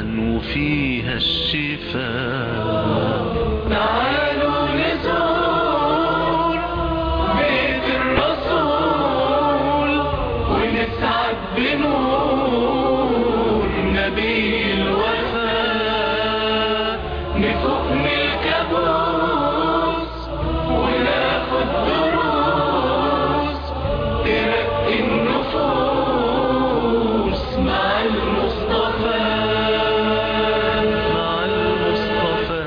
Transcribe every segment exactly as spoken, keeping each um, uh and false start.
وفيها الشفاء. تعالوا نزور بيت الرسول ونسعد بنور نبي الوفاء، نفوق من الكابوس وناخد دروس ترقي النفوس مع المصطفى. مع المصطفى.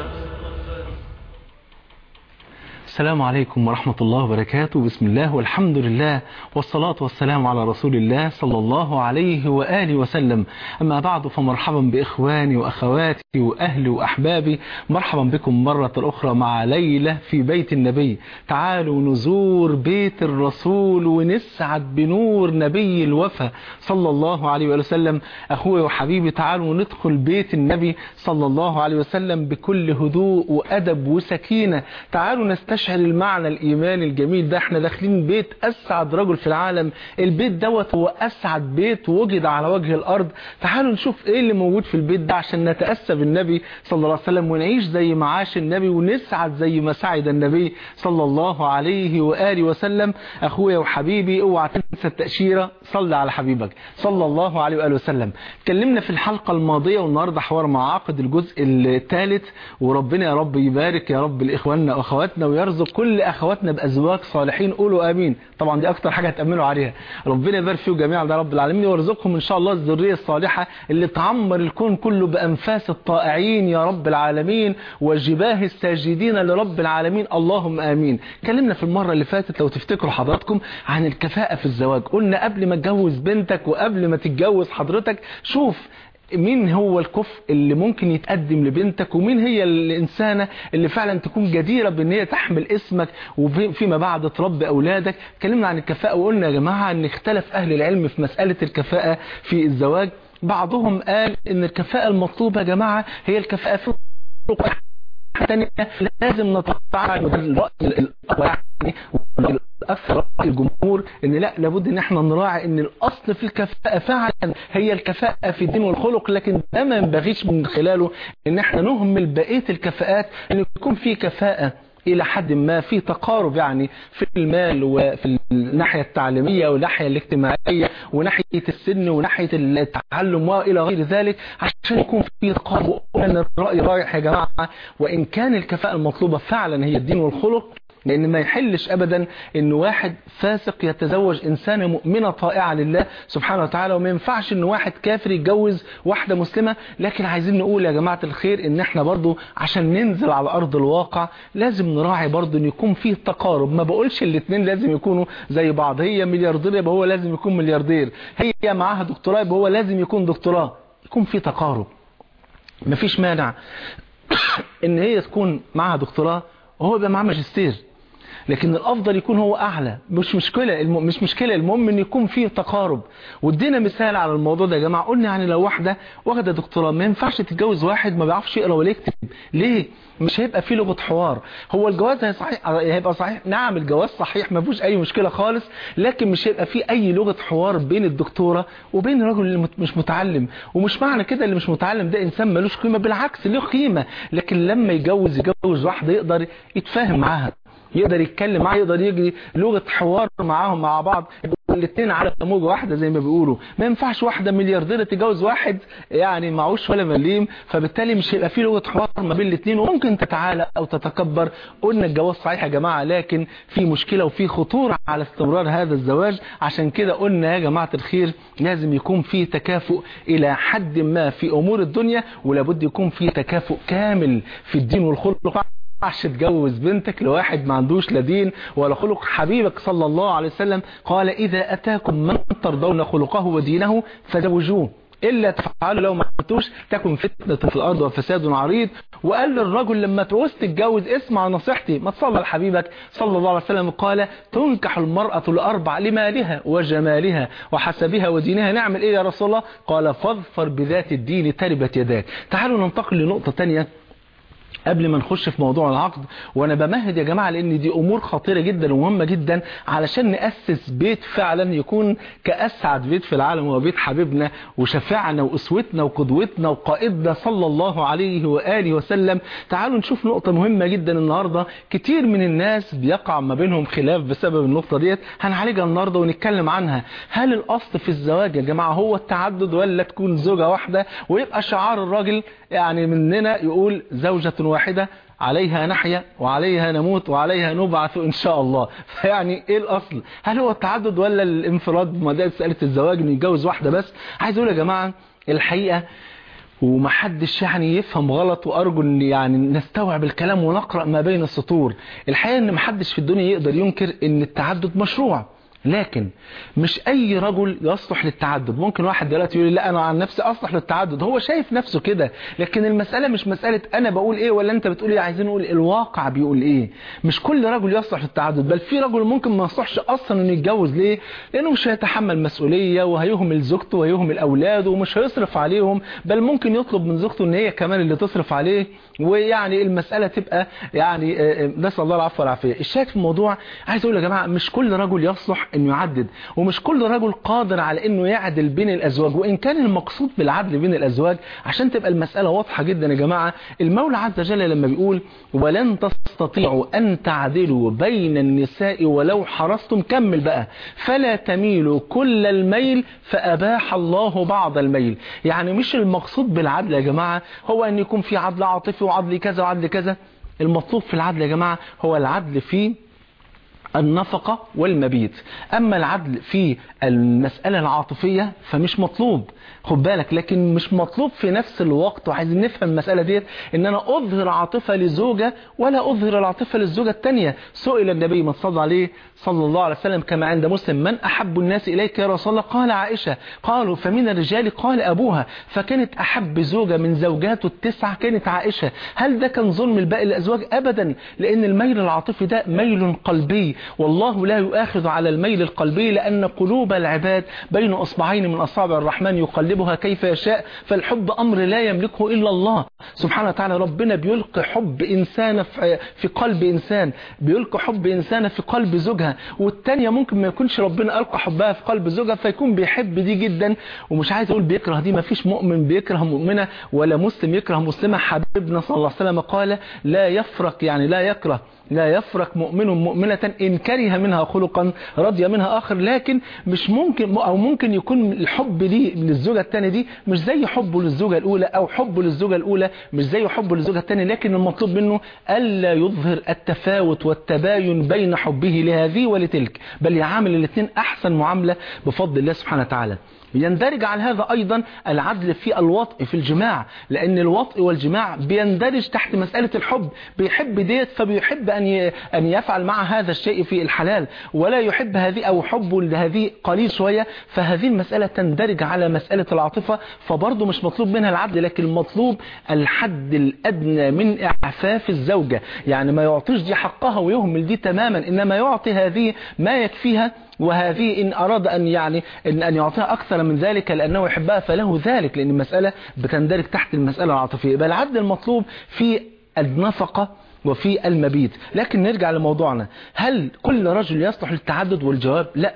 السلام عليكم ورحمة الله وبركاته. بسم الله والحمد لله والصلاة والسلام على رسول الله صلى الله عليه وآله وسلم. أما بعد، فمرحبا بإخواني وأخواتي وأهلي وأحبابي، مرحبا بكم مرة أخرى مع ليلة في بيت النبي. تعالوا نزور بيت الرسول ونسعد بنور نبي الوفا صلى الله عليه وسلم. أخوي وحبيبي، تعالوا ندخل بيت النبي صلى الله عليه وسلم بكل هدوء وأدب وسكينة. تعالوا نستشعر المعنى الإيماني الجميل ده. احنا داخلين بيت أسعد رجل في العالم. البيت دوت هو أسعد بيت وجد على وجه الأرض. تعالوا نشوف ايه اللي موجود في البيت ده عشان نتأسى بالنبي صلى الله عليه وسلم ونعيش زي ما عاش النبي ونسعد زي ما سعد النبي صلى الله عليه وآله وسلم. أخويا وحبيبي، اوعى تنسى التأشيرة، صلي على حبيبك صلى الله عليه وآله وسلم. اتكلمنا في الحلقة الماضية والنهاردة حوار معاقد الجزء الثالث، وربنا يا رب يبارك يا رب لإخواننا وأخواتنا ويرزق كل أخواتنا بأزواج صالحين. قولوا آمين. طبعا دي أكتر حاجة هتأمنوا عليها. ربنا يبارك فيهم جميعا يا رب العالمين، ويرزقهم إن شاء الله الذرية الصالحة اللي تعمر الكون كله بأنفاس الطائعين يا رب العالمين وجباه الساجدين لرب العالمين، اللهم آمين. اتكلمنا في المرة اللي فاتت لو تفتكروا حضراتكم عن الكفاءة في الزواج. قلنا قبل ما تجوز بنتك وقبل ما تتجوز حضرتك، شوف مين هو الكفء اللي ممكن يتقدم لبنتك، ومين هي الإنسانة اللي فعلا تكون جديرة بأن هي تحمل اسمك وفيما بعد تربي أولادك. اتكلمنا عن الكفاءة وقلنا يا جماعة أن اختلف أهل العلم في مسألة الكفاءة في الزواج. بعضهم قال أن الكفاءة المطلوبة يا جماعة هي الكفاءة في الخلق. ثانية لازم نتطلع الرأي الأقوى يعني والأكثر رأي الجمهور ان لا، لابد ان احنا نراعي ان الأصل في الكفاءة فعلا هي الكفاءة في الدين والخلق، لكن ده ما ينبغيش من خلاله ان احنا نهمل بقية الكفاءات، ان يكون في كفاءة إلى حد ما في تقارب يعني في المال وفي الناحية التعليمية والناحية الاجتماعية وناحية السن وناحية التعلم وإلى غير ذلك، عشان يكون في تقارب. وأن الرأي رايح يا جماعة، وإن كان الكفاءة المطلوبة فعلا هي الدين والخلق، لأن ما يحلش أبدا إن واحد فاسق يتزوج إنسانة مؤمنة طائعة لله سبحانه وتعالى، وما ينفعش إن واحد كافر يتجوز واحدة مسلمة. لكن عايزين نقول يا جماعة الخير إن إحنا برضو عشان ننزل على أرض الواقع لازم نراعي برضو إن يكون فيه تقارب. ما بقولش الاتنين لازم يكونوا زي بعض، هي ملياردير يبقى هو لازم يكون ملياردير، هي معاها دكتوراه يبقى هو لازم يكون دكتوراه. يكون فيه تقارب. مفيش مانع إن هي تكون معاها دكتوراه وهو يبقى معاه ماجستير، لكن الافضل يكون هو اعلى. مش مشكله الم... مش مشكله المهم ان يكون فيه تقارب. وادينا مثال على الموضوع ده يا جماعه. قلنا يعني لو واحده واخده دكتوراه ما ينفعش تتجوز واحد ما بيعرفش يقرا ولا يكتب. ليه؟ مش هيبقى فيه لغه حوار. هو الجواز هي صحيح هيبقى صحيح، نعم الجواز صحيح ما فيهوش اي مشكله خالص، لكن مش هيبقى فيه اي لغه حوار بين الدكتوره وبين الرجل اللي مش متعلم. ومش معنى كده اللي مش متعلم ده انسان ملوش قيمه، بالعكس له قيمه، لكن لما يجوز يجوز واحده يقدر يتفاهم معاها، يقدر يتكلم معاه، يقدر يجري لغة حوار معاهم مع بعض، الاثنين على موجة واحدة زي ما بيقولوا. ما ينفعش واحدة مليارديرة تتجوز واحد يعني معوش ولا مليم، فبالتالي مش هيبقى فيه لغة حوار ما بين الاثنين، وممكن تتعالى او تتكبر. قلنا الجواز صحيح يا جماعة، لكن في مشكلة وفي خطورة على استمرار هذا الزواج. عشان كده قلنا يا جماعة الخير لازم يكون فيه تكافؤ الى حد ما في امور الدنيا، ولابد يكون فيه تكافؤ كامل في الدين والخلق. عش تجوز بنتك لواحد ما عندوش لا دين ولا خلق. حبيبك صلى الله عليه وسلم قال إذا أتاكم من ترضون خلقه ودينه فزوجوه، إلا تفعلوا لو ما عملتوش تكن فتنة في الأرض وفساد عريض. وقال للرجل لما تعوز تتجوز اسمع نصيحتي، ما تصلى لحبيبك صلى الله عليه وسلم قال تنكح المرأة لأربع: لمالها وجمالها وحسبها ودينها. نعمل إيه يا رسول الله؟ قال فاظفر بذات الدين تربت يداك. تعالوا ننتقل لنقطة تانية قبل ما نخش في موضوع العقد، وانا بمهد يا جماعة لان دي امور خطيرة جدا ومهمة جدا علشان نأسس بيت فعلا يكون كأسعد بيت في العالم، هو بيت حبيبنا وشفاعنا واسوتنا وقدوتنا وقائدنا صلى الله عليه وآله وسلم. تعالوا نشوف نقطة مهمة جدا النهاردة، كتير من الناس بيقع ما بينهم خلاف بسبب النقطة ديت، هنعالجها النهاردة ونتكلم عنها. هل الاصل في الزواج يا جماعة هو التعدد ولا تكون زوجة واحدة ويبقى شعار الراجل يعني مننا يقول زوجة واحدة عليها نحيا وعليها نموت وعليها نبعث إن شاء الله؟ يعني إيه الأصل؟ هل هو التعدد ولا الانفراد بمسألة الزواج إنه يتجوز واحدة بس؟ عايز أقول يا جماعة الحقيقة ومحدش يعني يفهم غلط، وأرجو أن يعني نستوعب الكلام ونقرأ ما بين السطور. الحقيقة أن محدش في الدنيا يقدر ينكر أن التعدد مشروع، لكن مش اي رجل يصلح للتعدد. ممكن واحد دلوقتي يقول لي لا انا عن نفسي اصلح للتعدد، هو شايف نفسه كده، لكن المسألة مش مسألة انا بقول ايه ولا انت بتقول ايه، عايزين نقول الواقع بيقول ايه. مش كل رجل يصلح للتعدد، بل في رجل ممكن ما يصلحش اصلا انه يتجوز. ليه؟ لانه مش هيتحمل مسؤولية وهيهمل زوجته وهيهمل اولاده ومش هيصرف عليهم، بل ممكن يطلب من زوجته ان هي كمان اللي تصرف عليه، ويعني المسألة تبقى يعني نسأل الله العفو والعافية. الشاهد في الموضوع عايز اقول يا جماعة مش كل رجل يصلح انه يعدد، ومش كل رجل قادر على انه يعدل بين الازواج. وان كان المقصود بالعدل بين الازواج عشان تبقى المسألة واضحة جدا يا جماعة، المولى عز وجل لما بيقول ولن تستطيعوا ان تعدلوا بين النساء ولو حرصتم، كمل بقى، فلا تميلوا كل الميل فاباح الله بعض الميل. يعني مش المقصود بالعدل يا جماعة هو ان يكون في عدل عاطفي وعدل كذا وعدل كذا. المطلوب في العدل يا جماعة هو العدل في النفقة والمبيت. أما العدل في المسألة العاطفية فمش مطلوب، خد بالك، لكن مش مطلوب في نفس الوقت. وعايزين نفهم المسألة ديت ان انا اظهر عاطفة لزوجة ولا اظهر العاطفة للزوجة التانية. سئل النبي ما صلى عليه صلى الله عليه وسلم كما عند مسلم من احب الناس اليك يا رسول الله؟ قال عائشة. قالوا فمن الرجال؟ قال ابوها. فكانت احب زوجة من زوجاته التسعة كانت عائشة. هل ده كان ظلم الباقي الازواج؟ ابدا، لان الميل العاطفي ده ميل قلبي، والله لا يؤاخذ على الميل القلبي، لان قلوب العباد بين اصبعين من اصابع الرحمن يقلبها كيف يشاء، فالحب امر لا يملكه الا الله سبحانه وتعالى. ربنا بيلقي حب انسان في قلب انسان، بيلقي حب انسان في قلب زوجها، والتانية ممكن ما يكونش ربنا القى حبها في قلب زوجها فيكون بيحب دي جدا. ومش عايز اقول بيكره دي، ما فيش مؤمن بيكره مؤمنة ولا مسلم يكره مسلمة. حبيبنا صلى الله عليه وسلم قال لا يفرق، يعني لا يكره لا يفرق مؤمن مؤمنة إن كره منها خلقا رضي منها آخر. لكن مش ممكن، أو ممكن يكون الحب ليه للزوجة الثانية دي مش زي حبه للزوجة الأولى، أو حبه للزوجة الأولى مش زي حبه للزوجة الثانية. لكن المطلوب منه ألا يظهر التفاوت والتباين بين حبه لهذه ولتلك، بل يعامل الاثنين أحسن معاملة بفضل الله سبحانه وتعالى. يندرج على هذا أيضا العدل في الوطء في الجماع، لأن الوطء والجماع بيندرج تحت مسألة الحب. بيحب ديت فبيحب أن أن يفعل مع هذا الشيء في الحلال، ولا يحب هذه أو حبه لهذه قليل شوية، فهذه المسألة تندرج على مسألة العاطفة، فبرضه مش مطلوب منها العدل، لكن المطلوب الحد الأدنى من إعفاف الزوجة. يعني ما يعطيش دي حقها ويهمل دي تماما، إنما يعطي هذه ما يكفيها، وهذه إن أراد أن يعني إن أن يعطيها أكثر من ذلك لأنه يحبها فله ذلك، لأن المسألة بتندرج تحت المسألة العاطفية. بل العدل المطلوب في النفقة وفي المبيت. لكن نرجع لموضوعنا، هل كل رجل يصلح للتعدد؟ والجواب لا،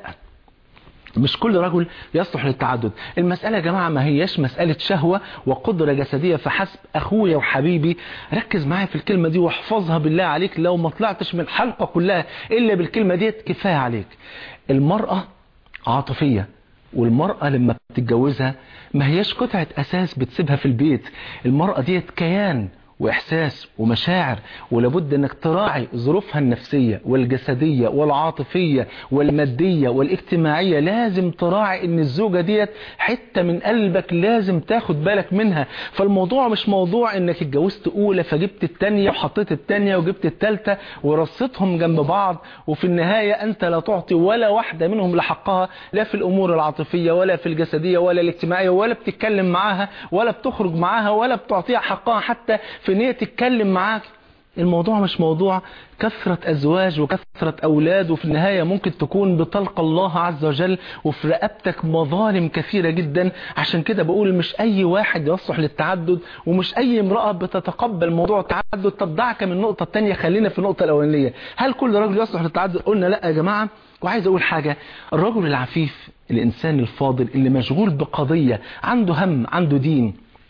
مش كل رجل يصلح للتعدد. المسألة يا جماعة ما هيش مسألة شهوة وقدرة جسدية فحسب. أخويا وحبيبي ركز معايا في الكلمة دي واحفظها بالله عليك، لو ما طلعتش من الحلقة كلها إلا بالكلمة دي كفاية عليك. المرأة عاطفية، والمرأة لما بتتجوزها ما هيش قطعة أساس بتسيبها في البيت. المرأة ديت كيان وإحساس ومشاعر، ولابد أنك تراعي ظروفها النفسية والجسدية والعاطفية والمادية والاجتماعية. لازم تراعي أن الزوجة ديت حتة من قلبك، لازم تاخد بالك منها. فالموضوع مش موضوع أنك اتجوزت أولى فجبت التانية وحطيت التانية وجبت التالتة ورصتهم جنب بعض، وفي النهاية أنت لا تعطي ولا واحدة منهم لحقها، لا في الأمور العاطفية ولا في الجسدية ولا الاجتماعية، ولا بتتكلم معاها ولا بتخرج معاها ولا بتعطيها حقها حتى في ان هي تتكلم معاك. الموضوع مش موضوع كثرة أزواج وكثرة أولاد، وفي النهاية ممكن تكون بتلقى الله عز وجل وفي رقبتك مظالم كثيرة جدا. عشان كده بقول مش أي واحد يصلح للتعدد، ومش أي امرأة بتتقبل موضوع التعدد. طب دعك من النقطة الثانية، خلينا في النقطة الأولانية، هل كل رجل يصلح للتعدد؟ قلنا لا يا جماعة. وعايز أقول حاجة، الرجل العفيف، الإنسان الفاضل اللي مشغول بقضية، عنده هم، عنده دين،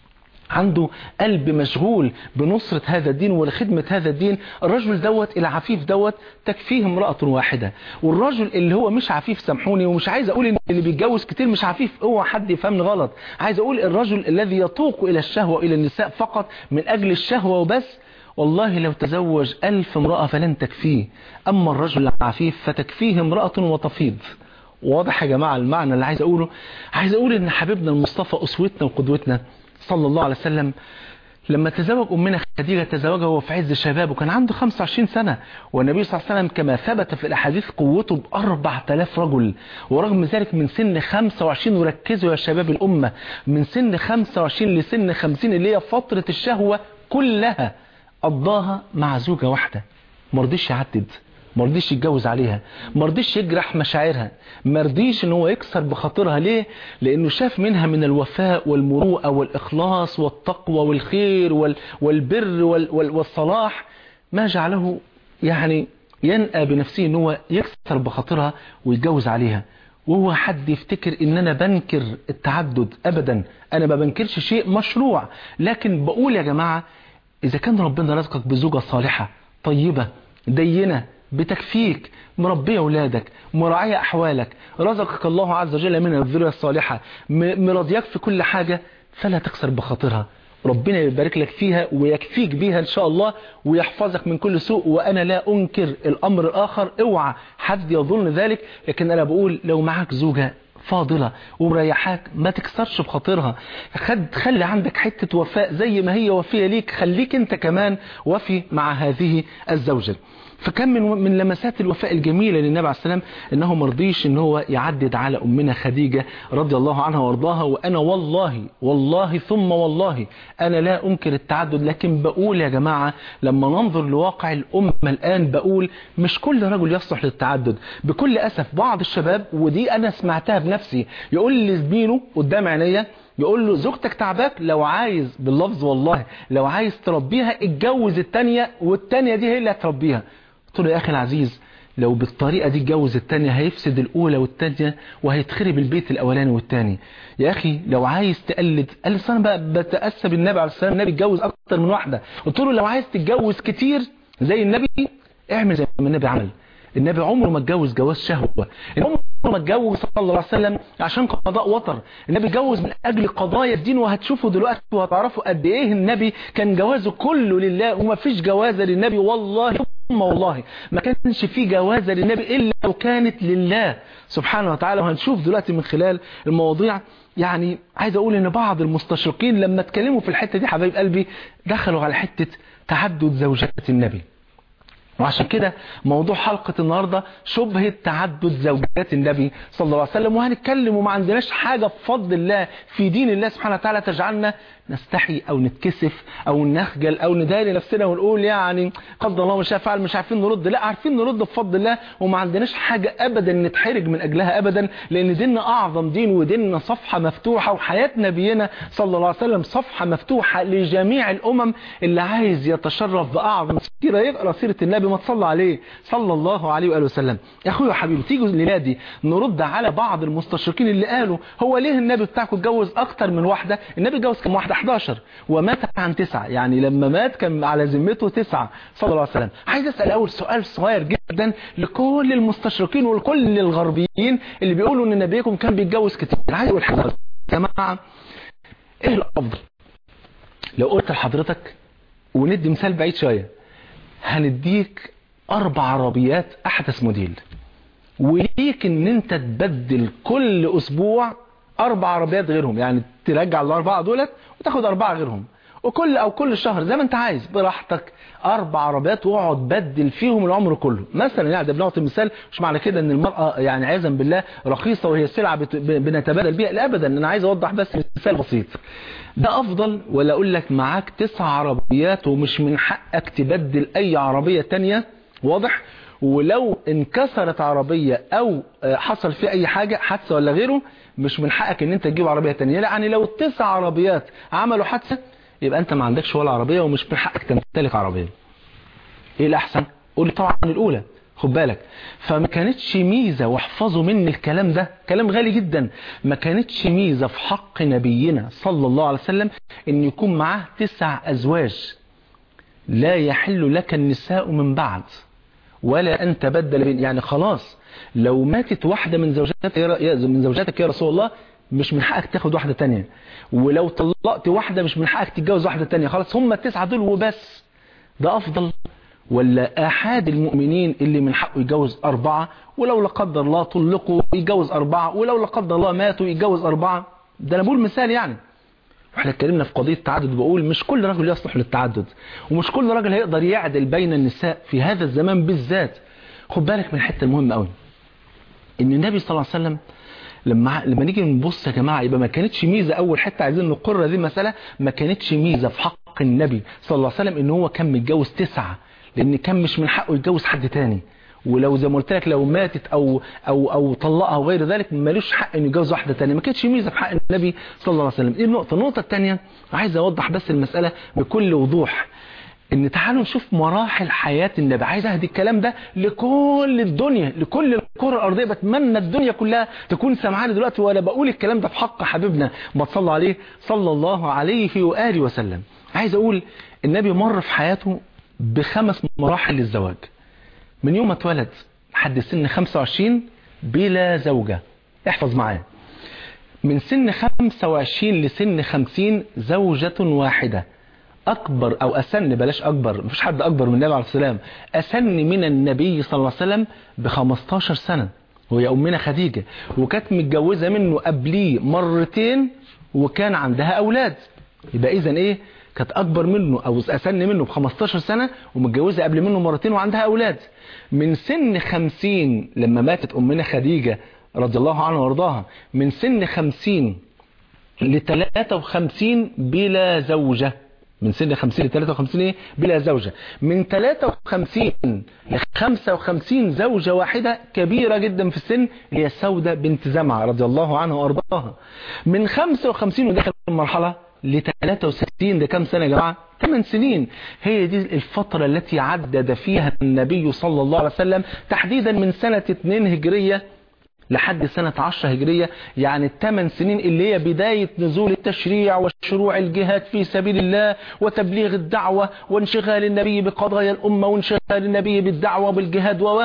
عنده قلب مشغول بنصرة هذا الدين ولخدمة هذا الدين، الرجل دوت العفيف دوت تكفيه امرأة واحدة. والرجل اللي هو مش عفيف، سامحوني، ومش عايز اقول ان اللي بيتجوز كتير مش عفيف، اوعى حد يفهمني غلط، عايز اقول الرجل الذي يتوق الى الشهوة الى النساء فقط من اجل الشهوة وبس، والله لو تزوج ألف امرأة فلن تكفيه. اما الرجل العفيف فتكفيه امرأة وتفيض. واضح يا جماعة المعنى اللي عايز اقوله؟ عايز اقول ان حبيبنا المصطفى اسوتنا وقدوتنا صلى الله عليه وسلم لما تزوج أمنا خديجة تزوجها وهو في عز شبابه، كان عنده خمسة وعشرين سنة، والنبي صلى الله عليه وسلم كما ثبت في الأحاديث قوته بأربعة آلاف رجل. ورغم ذلك من سن خمسة وعشرين، وركزوا يا شباب الأمة، من سن خمسة وعشرين لسن خمسين اللي هي فترة الشهوة كلها قضاها مع زوجة واحدة. مرضيش يعدد، مرضيش يتجوز عليها، مرضيش يجرح مشاعرها، مرضيش ان هو يكسر بخاطرها. ليه؟ لانه شاف منها من الوفاء والمروءة والإخلاص والتقوى والخير والبر والصلاح ما جعله يعني ينأى بنفسه ان هو يكسر بخاطرها ويتجوز عليها. وهو حد يفتكر ان انا بنكر التعدد؟ ابدا، انا ما بنكرش شيء مشروع، لكن بقول يا جماعة اذا كان ربنا رزقك بزوجة صالحة طيبة دينة بتكفيك، مربية أولادك، مراعية أحوالك، رزقك الله عز وجل من الذرية الصالحة، مرضيك في كل حاجة، فلا تكسر بخاطرها. ربنا يبارك لك فيها ويكفيك بيها إن شاء الله ويحفظك من كل سوء. وأنا لا أنكر الأمر الآخر، اوعى حد يظن ذلك، لكن أنا بقول لو معك زوجة فاضلة ومريحاك ما تكسرش بخاطرها، خد خلي عندك حتة وفاء زي ما هي وفية ليك، خليك انت كمان وفي مع هذه الزوجة. فكان من من لمسات الوفاء الجميلة للنبي عليه السلام انه مرضيش ان هو يعدد على امنا خديجة رضي الله عنها وارضاها. وانا والله والله ثم والله انا لا انكر التعدد، لكن بقول يا جماعة لما ننظر لواقع الامة الان بقول مش كل رجل يصلح للتعدد. بكل اسف بعض الشباب، ودي انا سمعتها بنفسي، يقول لزميله قدام عينيا، يقول له زوجتك تعباك، لو عايز باللفظ والله لو عايز تربيها اتجوز التانية والتانية دي هي اللي هتربيها. قلت له يا اخي العزيز لو بالطريقة دي اتجوز التانية هيفسد الاولى والتانية وهيتخرب البيت الاولاني والتاني. يا اخي لو عايز تقلد، قال لي انا بقى بتأسى بالنبي عليه السلام، النبي اتجوز اكتر من واحدة. قلت له لو عايز تتجوز كتير زي النبي اعمل زي ما النبي عمل. النبي عمره ما اتجوز جواز شهوة، عمره ما اتجوز صلى الله عليه وسلم عشان قضاء وطر، النبي اتجوز من اجل قضايا الدين. وهتشوفوا دلوقتي وهتعرفوا قد ايه النبي كان جوازه كله لله، وما فيش جوازة للنبي والله ثم والله ما كانش في جوازة للنبي الا لو كانت لله سبحانه وتعالى. وهنشوف دلوقتي من خلال المواضيع. يعني عايز اقول ان بعض المستشرقين لما اتكلموا في الحتة دي حبايب قلبي دخلوا على حتة تعدد زوجات النبي. وعشان كده موضوع حلقة النهاردة شبهة تعدد زوجات النبي صلى الله عليه وسلم. وهنتكلم وما عندناش حاجة بفضل الله في دين الله سبحانه وتعالى تجعلنا نستحي او نتكسف او نخجل او نداري نفسنا ونقول يعني قدر الله مش فعل مش عارفين نرد. لا، عارفين نرد بفضل الله، وما عندناش حاجة ابدا نتحرج من اجلها ابدا، لان ديننا اعظم دين، وديننا صفحة مفتوحة، وحياة نبينا صلى الله عليه وسلم صفحة مفتوحة لجميع الامم. اللي عايز يتشرف باعظم سيرة يقرأ سيرة النبي، ما تصلى عليه صلى الله عليه وآله وسلم. يا اخويا وحبيبي تيجوا لنادي نرد على بعض المستشرقين اللي قالوا هو ليه النبي بتاعكم اتجوز اكتر من واحدة؟ النبي اتجوز كم واحدة؟ احداشر، ومات عن تسعة، يعني لما مات كان على ذمته تسعة صلى الله عليه وسلم. عايز اسال اول سؤال صغير جدا لكل المستشرقين ولكل الغربيين اللي بيقولوا ان نبيكم كان بيتجوز كتير. عايز اقول حاجه يا جماعه، ايه الافضل؟ لو قلت لحضرتك وندي مثال بعيد شويه، هنديك اربع عربيات احدث موديل، وليك ان انت تبدل كل اسبوع اربع عربيات غيرهم، يعني ترجع الاربعه دولت وتاخد اربعه غيرهم، وكل او كل شهر زي ما انت عايز براحتك اربع عربيات واقعد بدل فيهم العمر كله مثلا. يعني ده بنعطي مثال، مش معنى كده ان المرأة يعني عياذا بالله رخيصة وهي سلعة بت... بنتبادل بيها، لا ابدا. انا عايز اوضح بس مثال بسيط. ده افضل ولا اقول لك معاك تسع عربيات ومش من حقك تبدل اي عربية تانية؟ واضح؟ ولو انكسرت عربية او حصل فيها اي حاجة حادثة ولا غيره مش من حقك ان انت تجيب عربية تانية. يعني لو التسع عربيات عملوا حادثة يبقى انت ما عندكش ولا عربية ومش من حقك تمتلك عربية. ايه الاحسن؟ قول طبعا الاولى، خد بالك. فما كانتش ميزة، واحفظوا مني الكلام ده كلام غالي جدا، ما كانتش ميزة في حق نبينا صلى الله عليه وسلم ان يكون معاه تسع ازواج. لا يحل لك النساء من بعد ولا أن تبدل بين، يعني خلاص لو ماتت واحدة من زوجاتك يا من زوجاتك يا رسول الله مش من حقك تاخد واحدة تانية، ولو طلقت واحدة مش من حقك تتجوز واحدة تانية، خلاص هم التسعة دول وبس. ده أفضل ولا أحد المؤمنين اللي من حقه يتجوز أربعة، ولو لا قدر الله طلقوا يتجوز أربعة، ولو لا قدر الله ماتوا يتجوز أربعة؟ ده أنا بقول مثال يعني. واحنا اتكلمنا في قضية تعدد، بقول مش كل رجل يصلح للتعدد، ومش كل رجل هيقدر يعدل بين النساء في هذا الزمان بالذات. خد بالك من الحته المهمه قوي، ان النبي صلى الله عليه وسلم لما لما نيجي نبص يا جماعه يبقى ما كانتش ميزه. اول حته عايزين نقر دي مساله، ما كانتش ميزه في حق النبي صلى الله عليه وسلم ان هو كان متجوز تسعه، لان كان مش من حقه يتجوز حد تاني. ولو زي ما قلت لك لو ماتت او او او طلقها وغير ذلك مالوش حق انه يتجوز واحده ثانيه، ما كانتش ميزه في حق النبي صلى الله عليه وسلم. دي النقطه. النقطه الثانيه عايز اوضح بس المساله بكل وضوح، ان تعالوا نشوف مراحل حياه النبي. عايز اهدي الكلام ده لكل الدنيا، لكل الكره الارضيه. بتمنى الدنيا كلها تكون سامعاني دلوقتي وانا بقول الكلام ده في حق حبيبنا ما تصلى عليه صلى الله عليه واله وسلم. عايز اقول النبي مر في حياته بخمس مراحل للزواج. من يوم ما اتولد لحد سن خمسة وعشرين بلا زوجة. احفظ معايا، من سن خمسة وعشرين لسن خمسين زوجة واحدة. أكبر أو أسن، بلاش أكبر، مفيش حد أكبر من النبي عليه السلام، أسن من النبي صلى الله عليه وسلم بخمستاشر سنة، وهي أمنا خديجة، وكانت متجوزة منه قبليه مرتين وكان عندها أولاد. يبقى إذن إيه؟ كانت أكبر منه أو أسن منه بخمستاشر سنة ومتجوزة قبل منه مرتين وعندها أولاد. من سن خمسين لما ماتت أمنا خديجة رضي الله عنها وارضاها، من سن خمسين لثلاثة وخمسين بلا زوجة. من سن خمسين لثلاثة وخمسين ايه؟ بلا زوجة. من ثلاثة وخمسين لخمسة وخمسين زوجة واحدة كبيرة جدا في السن، هي سودة بنت زمعة رضي الله عنها وارضاها. من خمسة وخمسين ودخل المرحلة ل ثلاثة وستين، ده كام سنة يا جماعة؟ ثمان سنين. هي دي الفترة التي عدد فيها النبي صلى الله عليه وسلم، تحديدا من سنة اتنين هجرية لحد سنة عشرة هجرية، يعني الثمان سنين اللي هي بداية نزول التشريع وشروع الجهاد في سبيل الله وتبليغ الدعوة وانشغال النبي بقضايا الأمة وانشغال النبي بالدعوة بالجهاد. و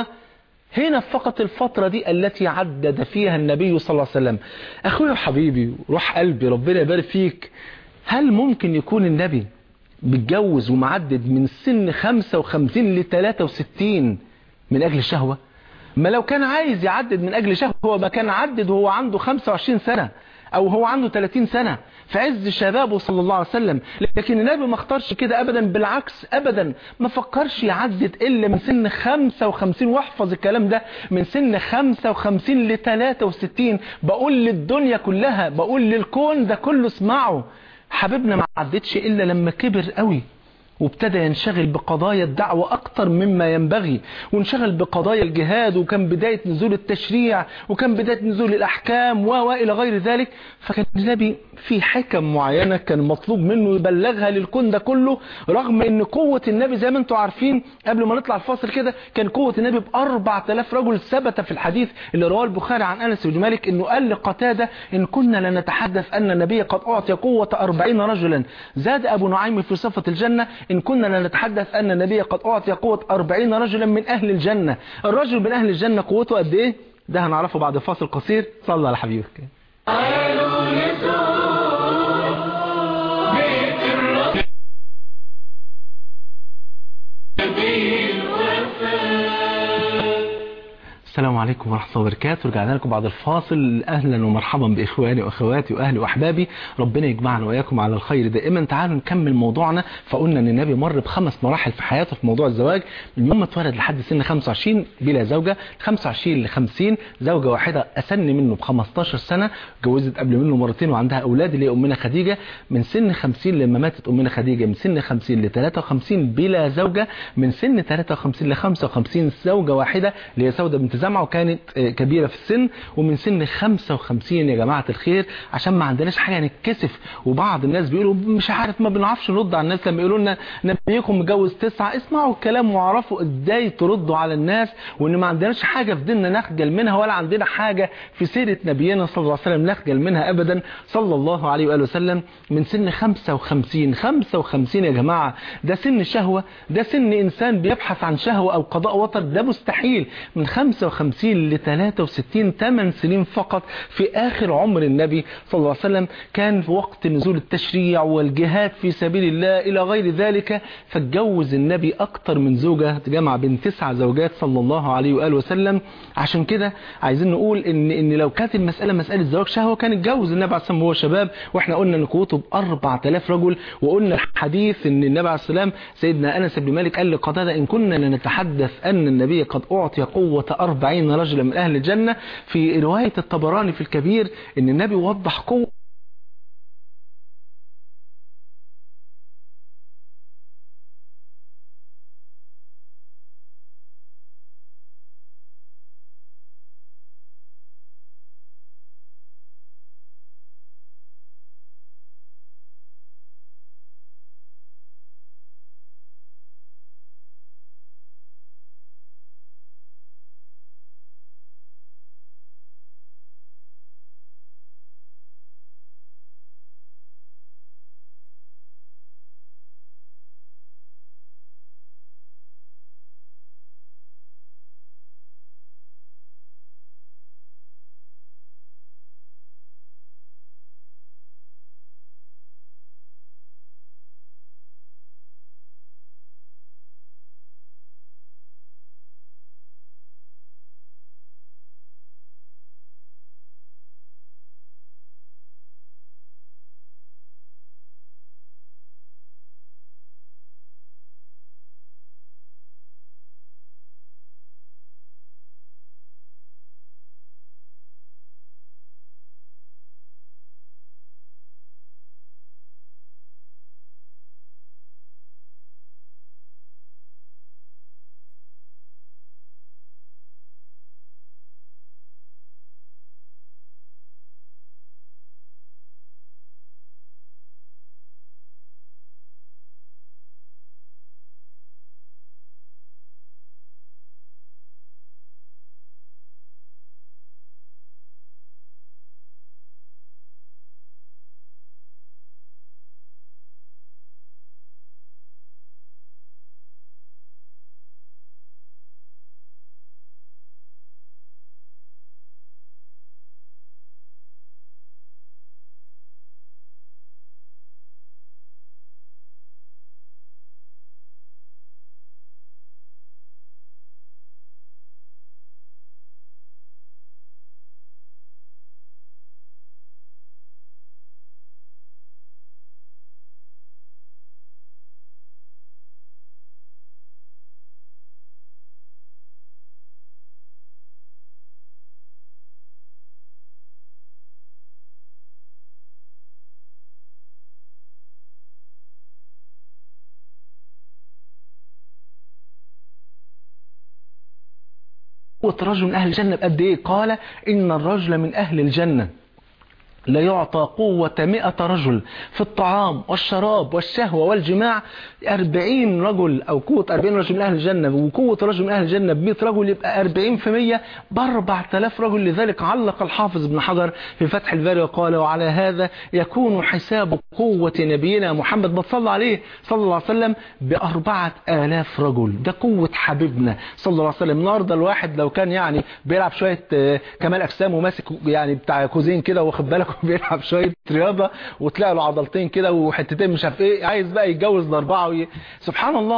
هنا فقط الفترة دي التي عدد فيها النبي صلى الله عليه وسلم. أخوي وحبيبي روح قلبي ربنا يبارك فيك، هل ممكن يكون النبي بيتجوز ومعدد من سن خمسة وخمسين ل ثلاثة وستين من أجل الشهوة؟ ما لو كان عايز يعدد من أجل شهوة هو ما كان عدد وهو عنده خمسة وعشرين سنة أو هو عنده ثلاثين سنة في عز شبابه صلى الله عليه وسلم. لكن النبي ما اختارش كده أبدا، بالعكس أبدا، ما فكرش يعدد إلا من سن خمسة وخمسين. واحفظ الكلام ده، من سن خمسة وخمسين ل ثلاثة وستين. بقول للدنيا كلها، بقول للكون ده كله اسمعوا، حبيبنا ما عدتش إلا لما كبر قوي وابتدى ينشغل بقضايا الدعوة أكتر مما ينبغي، وانشغل بقضايا الجهاد، وكان بداية نزول التشريع، وكان بداية نزول الأحكام وإلى غير ذلك. فكان النبي في حكم معينة كان مطلوب منه يبلغها للكون ده كله، رغم ان قوة النبي زي ما انتم عارفين قبل ما نطلع الفاصل كده كان قوة النبي بأربعة آلاف رجل. ثبت في الحديث اللي رواه البخاري عن أنس بن مالك انه قال لقتادة إن كنا لنتحدث أن النبي قد أعطي قوة أربعين رجلا. زاد أبو نعيم في صفة الجنة إن كنا لنتحدث أن النبي قد أعطي قوة أربعين رجلا من أهل الجنة. الرجل من أهل الجنة قوته قد إيه؟ ده هنعرفه بعد فاصل قصير. صلى على حبيبك. السلام عليكم ورحمة الله وبركاته. رجعنا لكم بعد الفاصل. أهلا ومرحبا بإخواني وأخواتي وأهلي وأحبابي، ربنا يجمعنا وإياكم على الخير دائما. تعالوا نكمل موضوعنا. فقلنا أن النبي مر بخمس مراحل في حياته في موضوع الزواج، من يوم ما اتولد لحد سن خمسة وعشرين بلا زوجة، خمسة وعشرين ل خمسين زوجة واحدة أسن منه ب خمستاشر سنة، جوزت قبل منه مرتين وعندها أولاد اللي هي أمنا خديجة. من سن خمسين لما ماتت أمنا خديجة، من سن خمسين ل ثلاثة وخمسين بلا زوجة، من سن ثلاثة وخمسين ل خمسة وخمسين زوجة واحدة اللي هي سودة بنت زمعة وكانت كبيرة في السن، ومن سن خمسة وخمسين يا جماعة الخير عشان ما عندناش حاجة نتكسف. وبعض الناس بيقولوا مش عارف، ما بنعرفش نرد على الناس لما يقولوا لنا نبيكم متجوز تسعة. اسمعوا الكلام واعرفوا ازاي تردوا على الناس، وان ما عندناش حاجة في ديننا نخجل منها، ولا عندنا حاجة في سيرة نبينا صلى الله عليه وسلم نخجل منها ابدا صلى الله عليه وآله وسلم. من سن خمسة وخمسين، خمسة وخمسين يا جماعة ده سن شهوة، ده سن انسان بيبحث عن شهوة او قضاء وطر، ده مستحيل. من خمسة وخمسين ل ثلاثة وستين، ثمان سنين فقط في آخر عمر النبي صلى الله عليه وسلم، كان في وقت نزول التشريع والجهاد في سبيل الله إلى غير ذلك. فاتجوز النبي أكتر من زوجة، جمع بين تسع زوجات صلى الله عليه وآله وسلم. عشان كده عايزين نقول إن إن لو كانت المسألة مسألة زواج شهوة كان اتجوز النبي عليه الصلاة والسلام وهو شباب، وإحنا قلنا إن قوته ب أربعة آلاف رجل. وقلنا الحديث إن النبي عليه الصلاة والسلام سيدنا أنس بن مالك قال لقتادة إن كنا لنتحدث أن النبي قد أعطي قوة أربعين رجلا من أهل الجنة. في رواية الطبراني في الكبير إن النبي وضح قوة رجل من أهل الجنة بقد إيه؟ قال إن الرجل من أهل الجنة لا يعطى قوة مئة رجل في الطعام والشراب والشهوة والجماع. أربعين رجل أو قوة أربعين رجل من أهل الجنة وقوة رجل من أهل الجنة بمئة رجل يبقى أربعين في مية بأربعة آلاف رجل. لذلك علق الحافظ ابن حجر في فتح الباري وقال وعلى هذا يكون حساب قوة نبينا محمد بتصلى عليه صلى الله عليه وسلم بأربعة آلاف رجل. ده قوة حبيبنا صلى الله عليه وسلم. النهارده الواحد لو كان يعني بيلعب شوية كمال أجسام وماسك يعني بتاع كوزين كده واخد بالك بيلعب شويه رياضه وطلع له عضلتين كده وحتتين مش عارف ايه، عايز بقى يتجوز الاربعه وي... سبحان الله.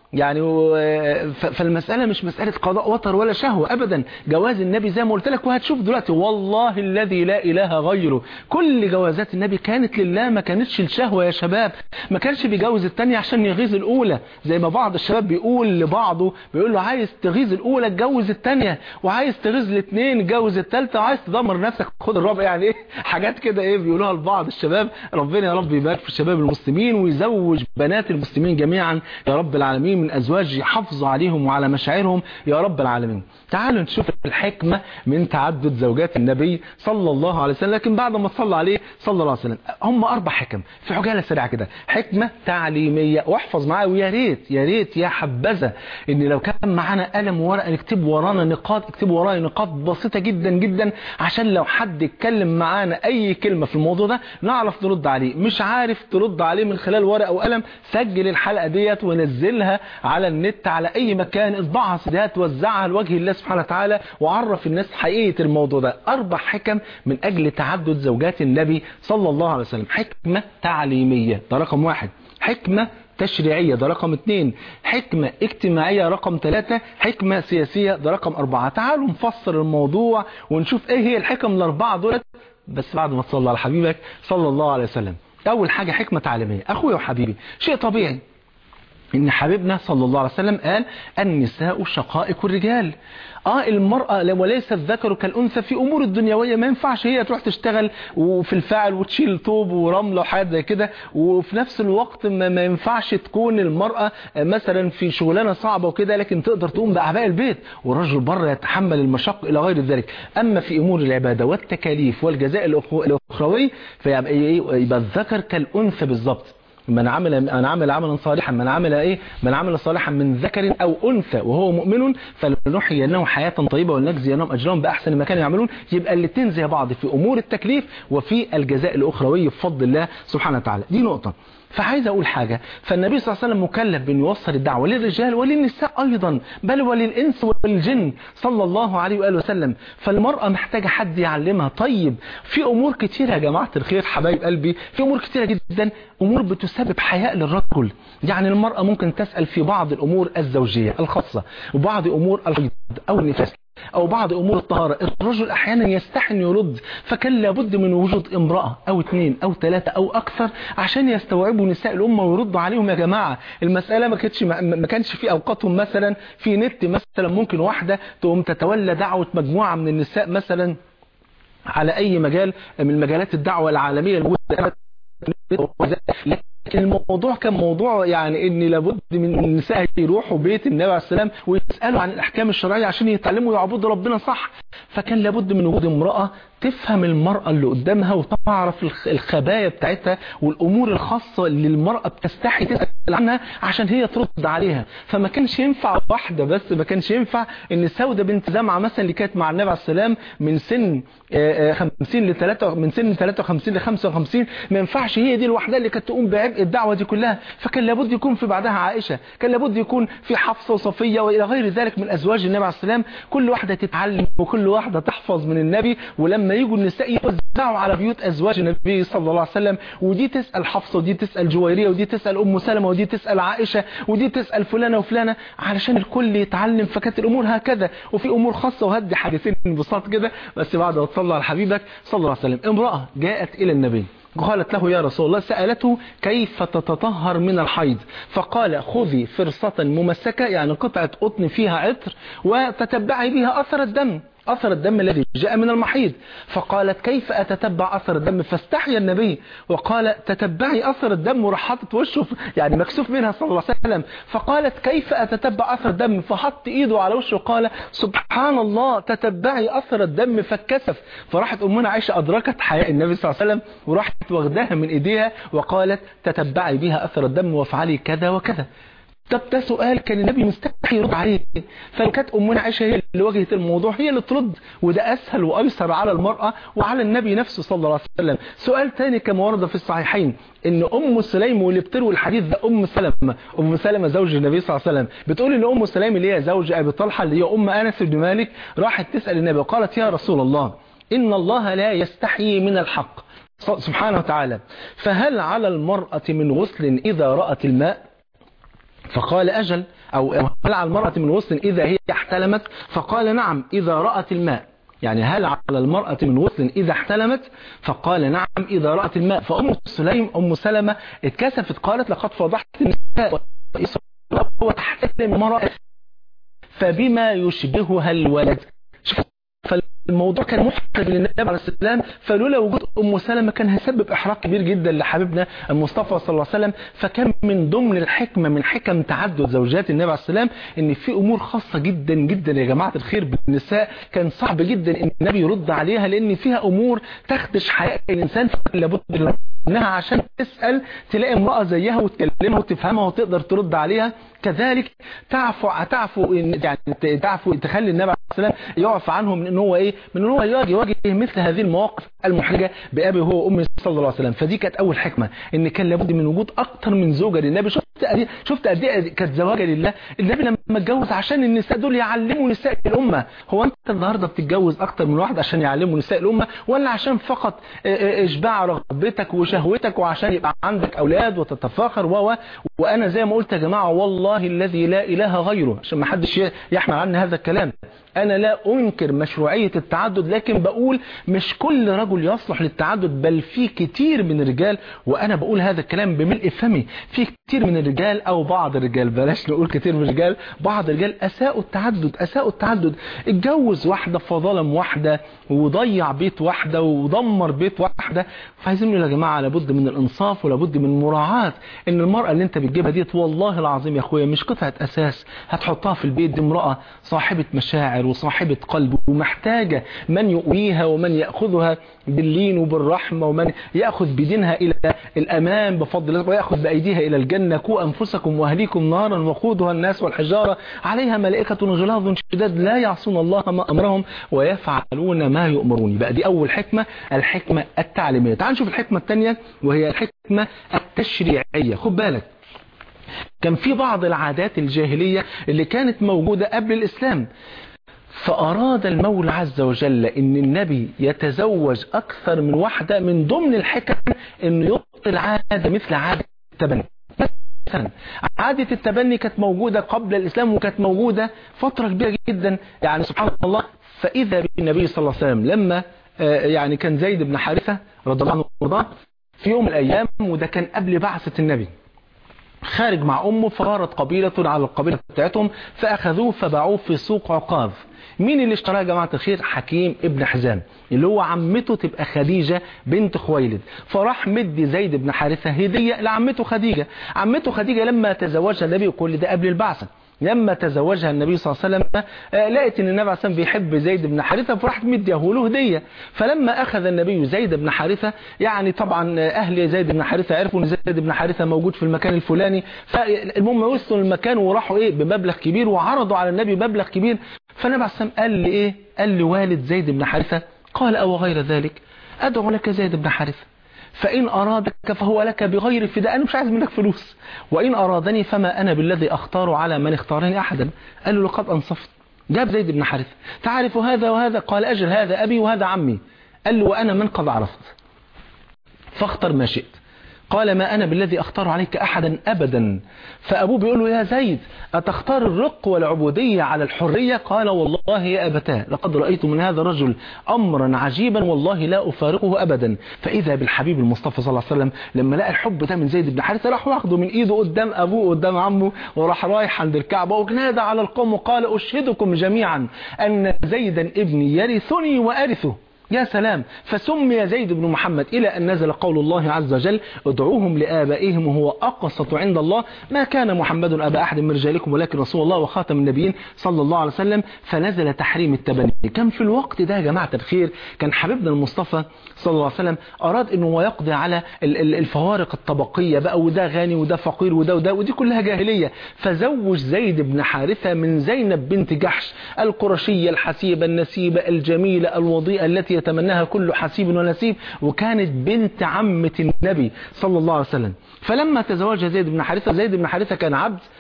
يعني فالمسألة مش مسألة قضاء وطر ولا شهوة أبدا. جواز النبي زي ما قلت لك وهتشوف دلوقتي والله الذي لا إله غيره، كل جوازات النبي كانت لله، ما كانتش الشهوة يا شباب. ما كانش بيجوز التانية عشان يغيظ الأولى زي ما بعض الشباب بيقول لبعضه، بيقول له عايز تغيظ الأولى اتجوز التانية، وعايز تغيظ الاثنين اتجوز الثالثة، وعايز تدمر نفسك خد الرابع. يعني ايه حاجات كده ايه بيقولوها لبعض الشباب. ربنا يا رب يبارك في الشباب المسلمين ويزوج بنات المسلمين جميعا يا رب العالمين من أزواج يحافظوا عليهم وعلى مشاعرهم يا رب العالمين. تعالوا نشوف الحكمة من تعدد زوجات النبي صلى الله عليه وسلم، لكن بعد ما صلى عليه صلى الله عليه وسلم هم أربع حكم في عجالة سريعة كده. حكمة تعليمية، واحفظ معايا ويا ريت يا ريت يا حبذا ان لو كان معانا قلم وورقه نكتب ورانا نقاط، اكتب ورايا نقاط بسيطة جدا جدا عشان لو حد اتكلم معانا أي كلمة في الموضوع ده نعرف نرد عليه. مش عارف ترد عليه من خلال ورقة وقلم، سجل الحلقة ديت ونزلها على النت على أي مكان، اطبعها سيدات وزعها لوجه الله سبحانه وتعالى وعرف الناس حقيقة الموضوع ده. أربع حكم من أجل تعدد زوجات النبي صلى الله عليه وسلم. حكمة تعليمية ده رقم واحد، حكمة تشريعية ده رقم اثنين، حكمة اجتماعية رقم ثلاثة، حكمة سياسية ده رقم أربعة. تعالوا نفسر الموضوع ونشوف ايه هي الحكم الأربعة دولت بس بعد ما تصلى على حبيبك صلى الله عليه وسلم. أول حاجة حكمة تعليمية. أخويا وحبيبي شيء طبيعي إن حبيبنا صلى الله عليه وسلم قال النساء شقائق الرجال. اه المرأة وليس الذكر كالأنثى في أمور الدنيوية، ما ينفعش هي تروح تشتغل وفي الفاعل وتشيل طوب ورملة وحاجات زي كده، وفي نفس الوقت ما, ما ينفعش تكون المرأة مثلا في شغلانة صعبة وكده لكن تقدر تقوم بأعباء البيت، والرجل بره يتحمل المشق إلى غير ذلك. أما في أمور العبادة والتكاليف والجزاء الأخروي فيبقى الذكر كالأنثى بالضبط. من عمل من عمل عملا صالحا من عمل ايه من عمل صالحا من ذكر او انثى وهو مؤمن فلنحيينه حياه طيبه ولنجزينهم اجرهم باحسن ما كانوا يعملون. يبقى الاثنين زي بعض في امور التكليف وفي الجزاء الاخروي بفضل الله سبحانه وتعالى. دي نقطه. فعايز اقول حاجه، فالنبي صلى الله عليه وسلم مكلف بان يوصل الدعوه للرجال وللنساء ايضا، بل وللانس والجن صلى الله عليه واله وسلم. فالمراه محتاجه حد يعلمها. طيب في امور كتيره يا جماعه الخير حبايب قلبي، في امور كتيره جدا امور بتسبب حياء للرجل. يعني المراه ممكن تسال في بعض الامور الزوجيه الخاصه وبعض امور الحيض او النفاس او بعض امور الطهارة. الرجل احيانا يستحي ان يرد، فكان لابد من وجود امرأة او اثنين او ثلاثة او اكثر عشان يستوعبوا نساء الامة ويردوا عليهم. يا جماعة المسألة ما كانتش ما كانش في اوقاتهم مثلا في نت مثلا ممكن واحدة تقوم تتولى دعوة مجموعة من النساء مثلا على اي مجال من مجالات الدعوة العالمية الموجودة. لكن الموضوع كان موضوع يعني ان لابد من النساء يروحوا بيت النبي عليه السلام ويسألوا عن الاحكام الشرعية عشان يتعلموا يعبدوا ربنا صح. فكان لابد من وجود امرأة تفهم المرأة اللي قدامها وتعرف الخبايا بتاعتها والامور الخاصة اللي المرأة بتستحي تسأل عنها عشان هي ترد عليها. فما كانش ينفع واحدة بس، ما كانش ينفع ان سودة بنت زمعة مثلا اللي كانت مع النبي عليه السلام من سن خمسين لثلاثة من سن ثلاثة وخمسين ل خمسة وخمسين ما ينفعش هي دي الوحدة اللي كانت تقوم بعبء الدعوة دي كلها. فكان لابد يكون في بعدها عائشة، كان لابد يكون في حفصة وصفية والى غير ذلك من ازواج النبي عليه السلام. كل واحدة تتعلم وكل واحدة تحفظ من النبي. ولما يجوا النساء يوزعوا على بيوت ازواج النبي صلى الله عليه وسلم، ودي تسأل حفصة ودي تسأل جويرية ودي تسأل ام سلمة ودي تسأل عائشة ودي تسأل فلانة وفلانة علشان الكل يتعلم. فكانت الامور هكذا. وفي امور خاصة وهدي حديثين ببساطة كده بس بعد ما تصلى على حبيبك صلى الله عليه وسلم. امرأة جاءت الى النبي قالت له يا رسول الله، سألته كيف تتطهر من الحيض، فقال خذي فرصة ممسكة يعني قطعة قطن فيها عطر وتتبعي بها أثر الدم أثر الدم الذي جاء من المحيض. فقالت كيف أتتبع أثر الدم، فاستحيا النبي وقال تتبعي أثر الدم، وراح حاطط وشه يعني مكسوف منها صلى الله عليه وسلم. فقالت كيف أتتبع أثر الدم، فحط إيده على وشه وقال سبحان الله تتبعي أثر الدم، فاتكسف. فراحت أمنا عائشة أدركت حياء النبي صلى الله عليه وسلم وراحت واخداها من إيديها وقالت تتبعي بها أثر الدم وافعلي كذا وكذا. طب ده سؤال كان النبي مستحي يرد عليه، فكانت أمنا عائشة هي اللي واجهت الموضوع، هي اللي ترد، وده أسهل وأيسر على المرأة وعلى النبي نفسه صلى الله عليه وسلم. سؤال تاني كما ورد في الصحيحين إن أم سليم واللي بتروي الحديث ده أم سلمة أم سلمة زوج النبي صلى الله عليه وسلم بتقول إن أم سليم اللي هي زوج أبي طلحة اللي هي أم أنس بن مالك راحت تسأل النبي وقالت يا رسول الله إن الله لا يستحيي من الحق سبحانه وتعالى، فهل على المرأة من غسل إذا رأت الماء؟ فقال أجل أو هل على المرأة من غسل إذا هي احتلمت؟ فقال نعم إذا رأت الماء. يعني هل على المرأة من غسل إذا احتلمت؟ فقال نعم إذا رأت الماء. فأم سليم أم سلمة اتكسفت قالت لقد فضحت النساء وتحتلم المرأة فبما يشبهها الولد. فالموضوع كان محرج للنبي عليه السلام، فلولا وجود ام سلمة كان هيسبب احراج كبير جدا لحبيبنا المصطفى صلى الله عليه وسلم. فكان من ضمن الحكمة من حكم تعدد زوجات النبي عليه السلام ان في امور خاصة جدا جدا يا جماعة الخير بالنساء كان صعب جدا ان النبي يرد عليها، لان فيها امور تخدش حياة الانسان لابد انها عشان تسأل تلاقي امرأة زيها وتكلمها وتفهمها وتقدر ترد عليها. كذلك تعفو تعفو يعني تعفو تخلي النبي عليه السلام يعفى عنهم من ان هو ايه من ان هو يواجه مثل هذه المواقف المحرجه بابي هو وامي صلى الله عليه وسلم. فدي كانت اول حكمه ان كان لابد من وجود اكتر من زوجه للنبي. شفت شفت قد ايه كانت زواجه لله. النبي لما اتجوز عشان النساء دول يعلموا نساء الامه. هو انت النهارده بتتجوز اكتر من واحد عشان يعلموا نساء الامه، ولا عشان فقط اشباع رغبتك وشهوتك وعشان يبقى عندك اولاد وتتفاخر و وانا زي ما قلت يا جماعه والله الذي لا اله غيره عشان ما حدش يحمل عني هذا الكلام، انا لا انكر مشروعيه التعدد، لكن بقول مش كل رجل يصلح للتعدد، بل في كتير من الرجال، وانا بقول هذا الكلام بملء فمي، في كتير من الرجال او بعض الرجال، بلاش نقول كتير من الرجال، بعض الرجال اساءوا التعدد اساءوا التعدد اتجوز واحده فظلم واحده وضيع بيت واحده ودمر بيت واحده. فعايزين يا جماعه لابد من الانصاف ولابد من مراعاه ان المراه اللي انت بتجيبها ديت والله العظيم يا اخويا مش قطعه اساس هتحطها في البيت. دي امراه صاحبه مشاعر وصاحبة قلب ومحتاجة من يؤويها ومن يأخذها باللين وبالرحمة ومن يأخذ بدينها إلى الأمام بفضل الله ويأخذ بأيديها إلى الجنة. قوا أنفسكم وأهليكم نارا وقودها الناس والحجارة عليها ملائكة غلاظ شداد لا يعصون الله ما أمرهم ويفعلون ما يؤمرون. بقى دي أول حكمة، الحكمة التعليمية. تعال نشوف الحكمة الثانية وهي الحكمة التشريعية. خد بالك كان في بعض العادات الجاهلية اللي كانت موجودة قبل الإسلام، فأراد المولى عز وجل ان النبي يتزوج اكثر من واحدة. من ضمن الحكم انه يبطل عادة مثل عادة التبني. مثلا عادة التبني كانت موجودة قبل الاسلام وكانت موجودة فترة كبيرة جدا يعني سبحان الله. فاذا بالنبي صلى الله عليه وسلم لما يعني كان زيد بن حارثة رضي الله عنه وارضاه في يوم من الايام، وده كان قبل بعثة النبي، خارج مع امه فغارت قبيلة على القبيلة بتاعتهم فاخذوه فباعوه في سوق عكاظ. مين اللي اشتراه يا جماعة الخير؟ حكيم ابن حزام اللي هو عمته تبقى خديجة بنت خويلد. فراح مدي زيد بن حارثة هدية لعمته خديجة. عمته خديجة لما تزوجها النبي، وكل ده قبل البعثة، لما تزوجها النبي صلى الله عليه وسلم لقيت ان النبي عليه الصلاه والسلام بيحب زيد بن حارثة فراحت مديه له هديه. فلما اخذ النبي زيد بن حارثة يعني طبعا اهل زيد بن حارثة عرفوا ان زيد بن حارثة موجود في المكان الفلاني، فالمهم وصلوا المكان وراحوا ايه بمبلغ كبير وعرضوا على النبي مبلغ كبير. فالنبي عليه الصلاه والسلام قال لي ايه؟ قال لوالد زيد بن حارثة قال او غير ذلك ادعو لك زيد بن حارثة فإن أرادك فهو لك بغير فداء، أنا مش عايز منك فلوس، وإن أرادني فما أنا بالذي أختار على من اختارني أحدا. قال له لقد أنصفت. جاب زيد بن حارثة تعرف هذا وهذا؟ قال أجل هذا أبي وهذا عمي. قال له وأنا من قد عرفت فاختر ما شئت. قال ما أنا بالذي أختار عليك أحدا أبدا. فأبوه بيقول له يا زيد أتختار الرق والعبودية على الحرية؟ قال والله يا أبتاه لقد رأيت من هذا الرجل أمرا عجيبا والله لا أفارقه أبدا. فإذا بالحبيب المصطفى صلى الله عليه وسلم لما لقى الحب ده من زيد بن حارثة راح واخده من إيده قدام أبوه قدام عمه وراح رايح عند الكعبة ونادى على القوم وقال أشهدكم جميعا أن زيدا ابني يرثني وأرثه. يا سلام. فسمي زيد بن محمد إلى أن نزل قول الله عز وجل ادعوهم لآبائهم وهو أقسط عند الله ما كان محمد أبا أحد من رجالكم ولكن رسول الله وخاتم النبيين صلى الله عليه وسلم. فنزل تحريم التبني. كان في الوقت ده يا جماعة الخير كان حبيبنا المصطفى صلى الله عليه وسلم أراد أنه يقضي على الفوارق الطبقية بقى، وده غني وده فقير وده وده ودي كلها جاهلية. فزوج زيد بن حارثة من زينب بنت جحش القرشية الحسيبة النسيبة الجميلة الوضيئة التي يتمناها كل حسيب ونسيب، وكانت بنت عمة النبي صلى الله عليه وسلم. فلما تزوجها زيد بن حارثة، زيد بن حارثة كان عبد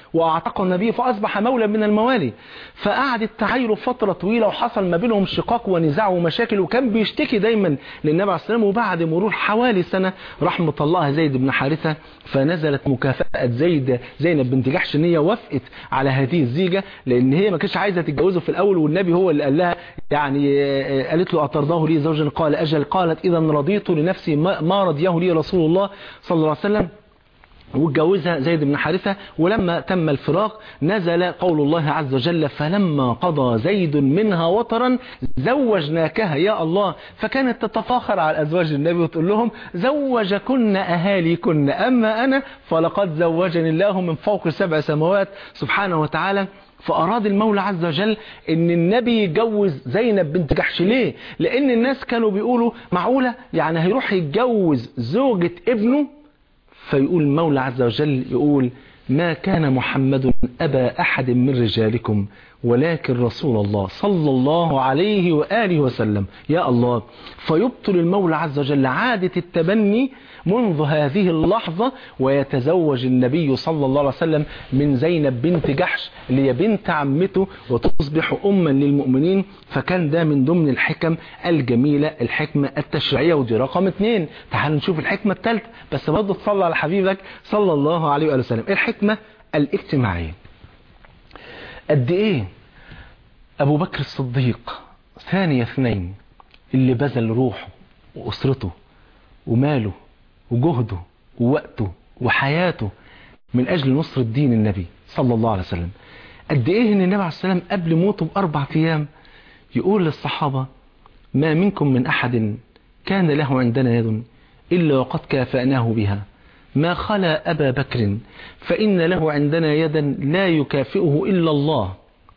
وأعتق النبي فأصبح مولى من الموالي. فقعدت تعايروا فترة طويلة وحصل ما بينهم شقاق ونزاع ومشاكل، وكان بيشتكي دايما للنبي عليه السلام. وبعد مرور حوالي سنة رحمة الله زيد بن حارثة، فنزلت مكافأة زيد زينب بنت جحش ان هي وافقت على هذه الزيجة، لأن هي ما كانتش عايزة تتجوزه في الأول، والنبي هو اللي قال لها يعني قالت له أترضاه لي زوجا؟ قال أجل. قالت إذا رضيت لنفسي ما رضيه لي رسول الله صلى الله عليه وسلم، واتجوزها زيد بن حارثة. ولما تم الفراق نزل قول الله عز وجل فلما قضى زيد منها وطرا زوجناكها. يا الله، فكانت تتفاخر على أزواج النبي وتقول لهم زوجكن أهاليكن، أما أنا فلقد زوجني الله من فوق سبع سماوات سبحانه وتعالى. فأراد المولى عز وجل ان النبي يتجوز زينب بنت جحش. ليه؟ لأن الناس كانوا بيقولوا معقولة يعني هيروح يتجوز زوجة ابنه؟ فيقول المولى عز وجل يقول ما كان محمد أبا أحد من رجالكم ولكن رسول الله صلى الله عليه وآله وسلم. يا الله، فيبطل المولى عز وجل عادة التبني منذ هذه اللحظة، ويتزوج النبي صلى الله عليه وسلم من زينب بنت جحش اللي هي بنت عمته وتصبح أما للمؤمنين. فكان ده من ضمن الحكم الجميلة، الحكمة التشريعية. ودي رقم اثنين. تعالوا نشوف الحكمة الثالثة، بس برضه تصلى على حبيبك صلى الله عليه وآله وسلم. الحكمة الاجتماعية. قد ايه ابو بكر الصديق ثاني اثنين اللي بذل روحه واسرته وماله وجهده ووقته وحياته من اجل نصر الدين النبي صلى الله عليه وسلم. قد ايه ان النبي عليه السلام قبل موته باربع ايام يقول للصحابة ما منكم من احد كان له عندنا يد الا وقد كافأناه بها ما خلا أبا بكر فإن له عندنا يدا لا يكافئه إلا الله.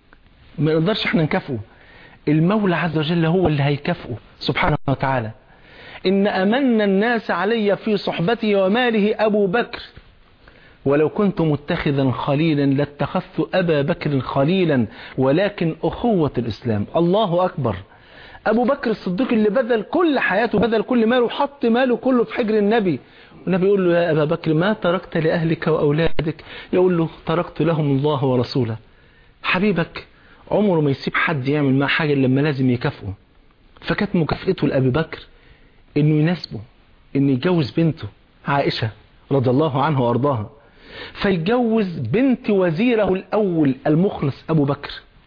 ما نقدرش احنا نكافئه، المولى عز وجل هو اللي هيكافئه سبحانه وتعالى. إن أمن الناس علي في صحبتي وماله أبو بكر ولو كنت متخذا خليلا لاتخذت أبا بكر خليلا ولكن أخوة الإسلام. الله أكبر. أبو بكر الصديق اللي بذل كل حياته، بذل كل ماله، وحط ماله كله في حجر النبي. والنبي يقول له يا أبا بكر ما تركت لأهلك وأولادك؟ يقول له تركت لهم الله ورسوله. حبيبك عمره ما يسيب حد يعمل معه حاجة لما لازم يكافئه. فكانت مكافئته لأبي بكر إنه يناسبه، إنه يتجوز بنته عائشة رضي الله عنها وأرضاها، فيتجوز بنت وزيره الأول المخلص أبو بكر،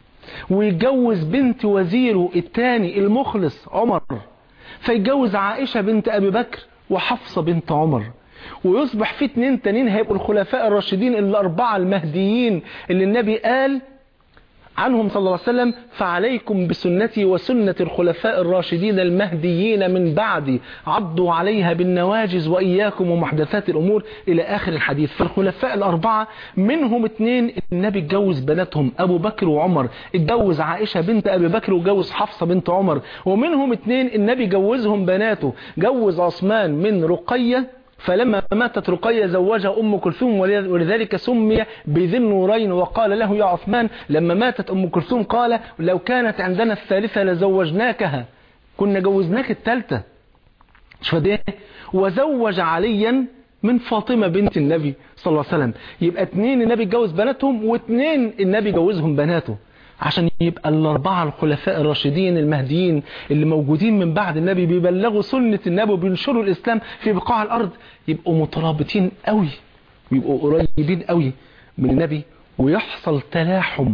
ويتجوز بنت وزيره الثاني المخلص عمر، فيتجوز عائشة بنت أبي بكر وحفصة بنت عمر، ويصبح في اتنين تانيين هيبقوا الخلفاء الراشدين الأربعة المهديين اللي النبي قال عنهم صلى الله عليه وسلم فعليكم بسنتي وسنة الخلفاء الراشدين المهديين من بعدي عضوا عليها بالنواجز وإياكم ومحدثات الأمور إلى آخر الحديث. فالخلفاء الأربعة منهم اتنين النبي اتجوز بناتهم أبو بكر وعمر، اتجوز عائشة بنت أبي بكر وجوز حفصة بنت عمر، ومنهم اتنين النبي جوزهم بناته، جوز عثمان من رقية فلما ماتت رقية زوجها أم كلثوم ولذلك سمي بذي النورين. وقال له يا عثمان لما ماتت أم كلثوم قال لو كانت عندنا الثالثة لزوجناكها، كنا جوزناك الثالثة. مش فاهم؟ وزوج عليا من فاطمة بنت النبي صلى الله عليه وسلم. يبقى اتنين النبي جوز بناتهم واتنين النبي جوزهم بناته، عشان يبقى الأربعة الخلفاء الراشدين المهديين اللي موجودين من بعد النبي بيبلغوا سنة النبي وبينشروا الإسلام في بقاع الأرض، يبقوا مترابطين قوي ويبقوا قريبين قوي من النبي، ويحصل تلاحم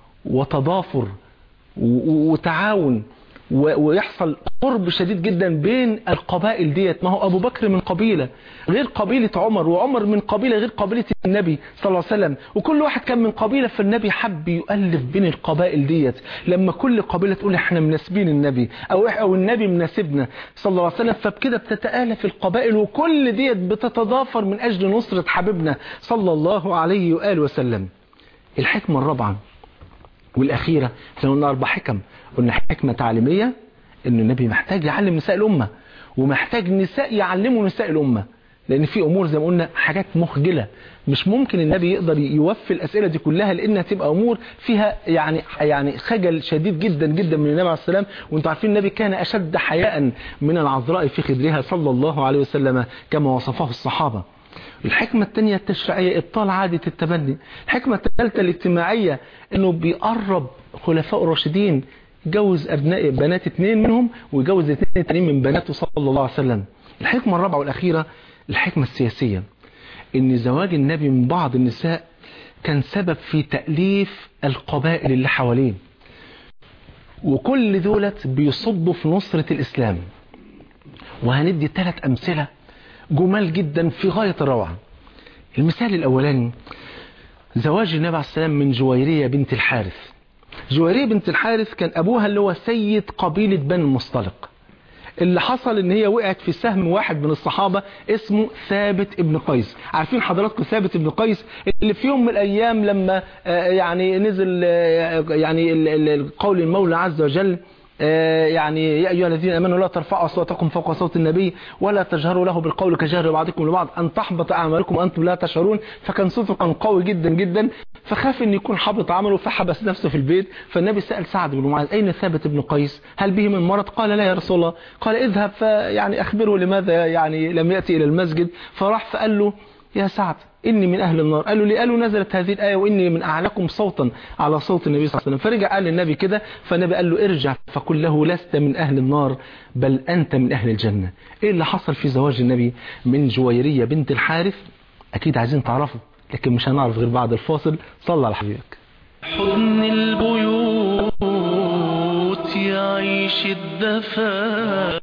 وتضافر وتعاون ويحصل قرب شديد جدا بين القبائل ديت. ما هو أبو بكر من قبيلة غير قبيلة عمر، وعمر من قبيلة غير قبيلة النبي صلى الله عليه وسلم، وكل واحد كان من قبيلة، فالنبي حب يؤلف بين القبائل ديت. لما كل قبيلة تقول احنا مناسبين النبي أو, أو النبي مناسبنا صلى الله عليه وسلم، فبكده بتتآلف القبائل وكل ديت بتتضافر من أجل نصرة حبيبنا صلى الله عليه وآله وسلم. الحكمة الرابعة والأخيرة، احنا قلنا أربع حكم، قلنا حكمة تعليمية إن النبي محتاج يعلم نساء الأمة، ومحتاج نساء يعلموا نساء الأمة، لأن في أمور زي ما قلنا حاجات مخجلة مش ممكن النبي يقدر يوفي الأسئلة دي كلها، لأنها تبقى أمور فيها يعني يعني خجل شديد جدا جدا من النبي عليه السلام. وانتم عارفين النبي كان أشد حياء من العذراء في خدرها صلى الله عليه وسلم كما وصفه الصحابة. الحكمة الثانية التشريعية إبطال عادة التبني. الحكمة الثالثة الاجتماعية إنه بيقرب خلفاء الراشدين، يجوز أبناء بنات اثنين منهم ويجوز اثنين تانيين من بناته صلى الله عليه وسلم. الحكمة الرابعة والأخيرة الحكمة السياسية، إن زواج النبي من بعض النساء كان سبب في تأليف القبائل اللي حواليه، وكل دولت بيصبوا في نصرة الإسلام. وهندي ثلاث أمثلة جمال جدا في غاية الروعة. المثال الأولاني زواج النبي عليه السلام من جويرية بنت الحارث. جويرية بنت الحارث كان أبوها اللي هو سيد قبيلة بني المصطلق. اللي حصل ان هي وقعت في سهم واحد من الصحابة اسمه ثابت ابن قيس. عارفين حضراتكم ثابت ابن قيس اللي في يوم من الايام لما يعني نزل يعني قول المولى عز وجل يعني يا أيها الذين آمنوا لا ترفعوا أصواتكم فوق صوت النبي ولا تجهروا له بالقول كجهر بعضكم لبعض أن تحبط أعمالكم وأنتم لا تشعرون. فكان صوته كان قوي جدا جدا، فخاف أن يكون حبط عمله فحبس نفسه في البيت. فالنبي سأل سعد بن معاذ أين ثابت بن قيس، هل به من مرض؟ قال لا يا رسول الله. قال اذهب فيعني أخبره لماذا يعني لم يأتي إلى المسجد. فراح فقال له يا سعد إني من أهل النار. قالوا لي قالوا نزلت هذه الآية وإني من أعلاكم صوتا على صوت النبي صلى الله عليه وسلم. فرجع قال للنبي كده، فالنبي قال له ارجع فقل له لست من أهل النار بل أنت من أهل الجنة. إيه اللي حصل في زواج النبي من جويرية بنت الحارث؟ أكيد عايزين تعرفوا، لكن مش هنعرف غير بعد الفاصل. صلى على حبيبك. حضن البيوت يعيش الدفا.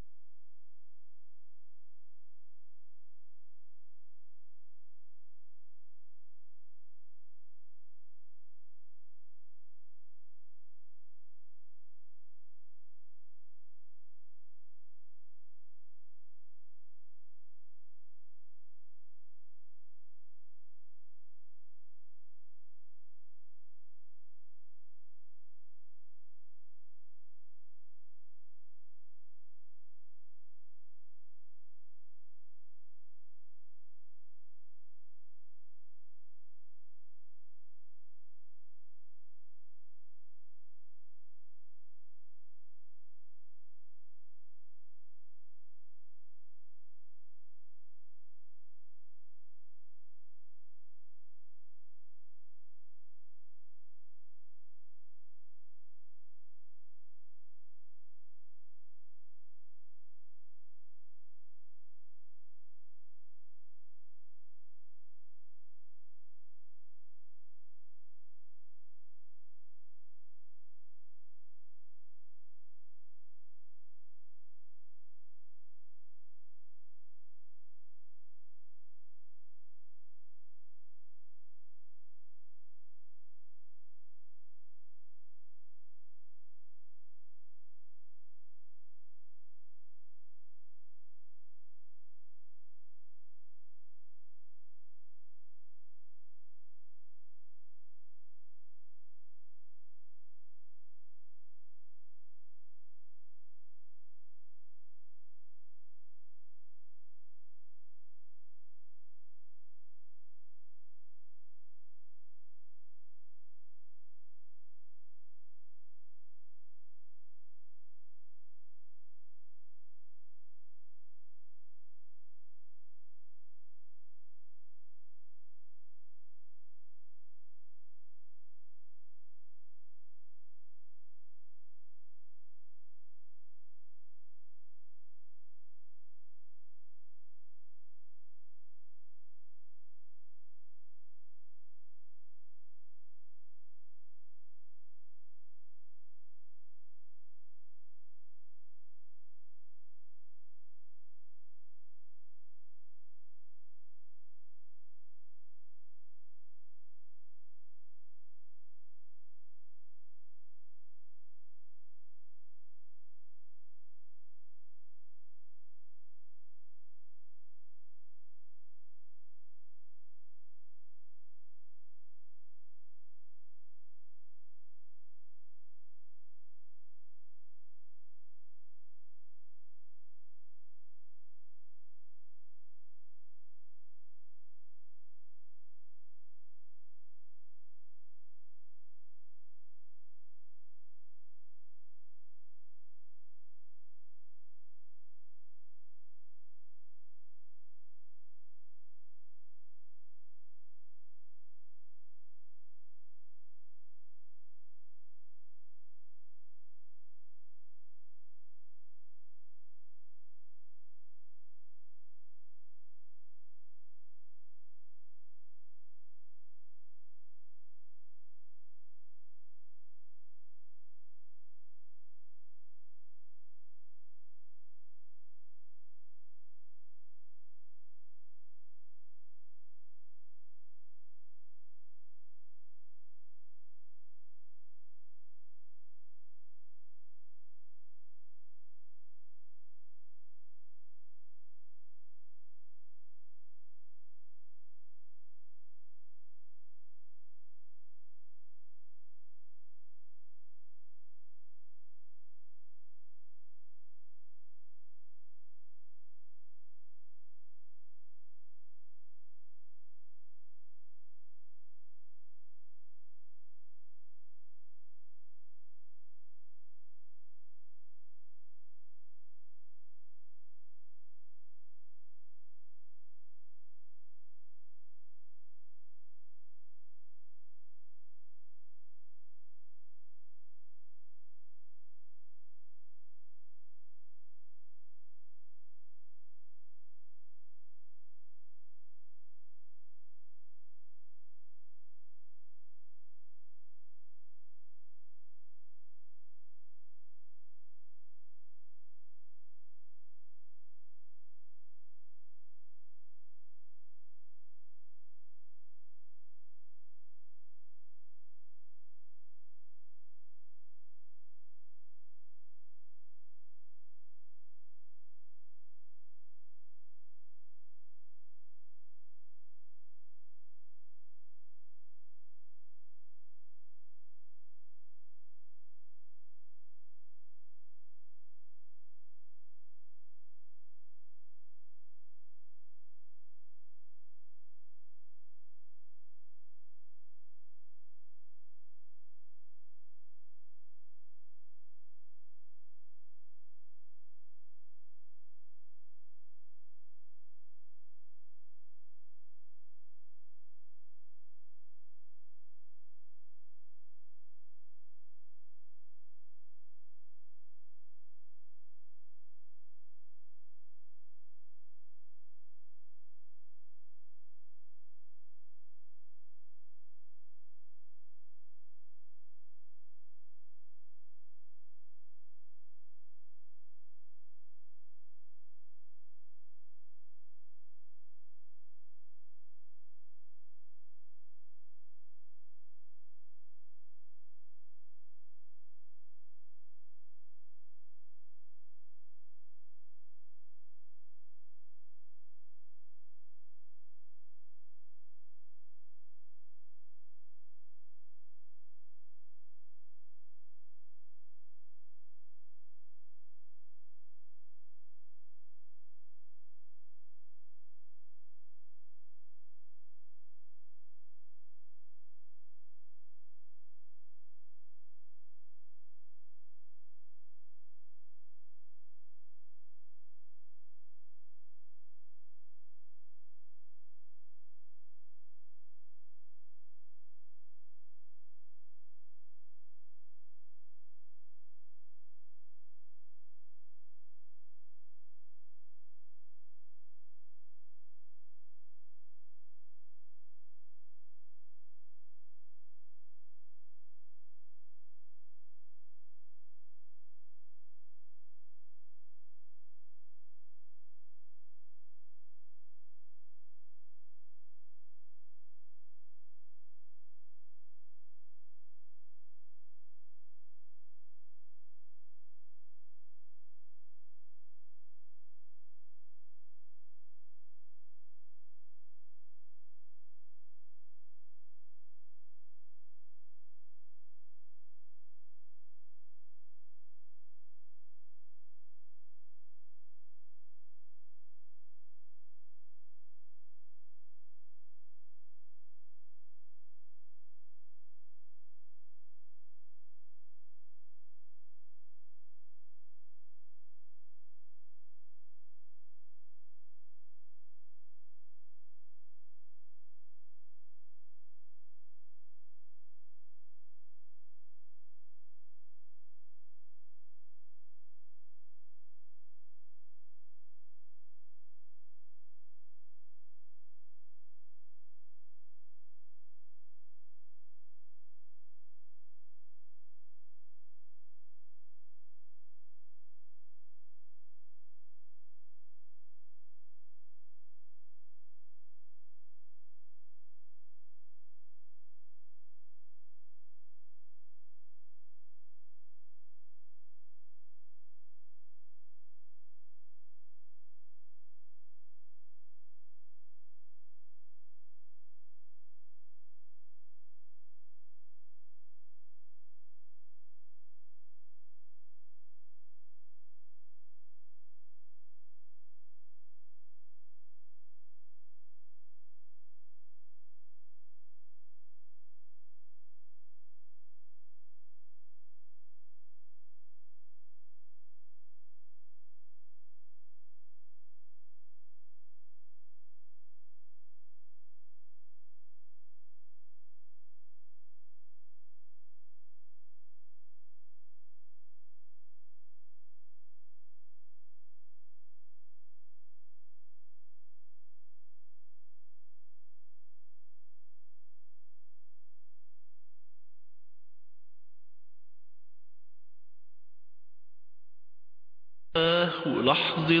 ولحظة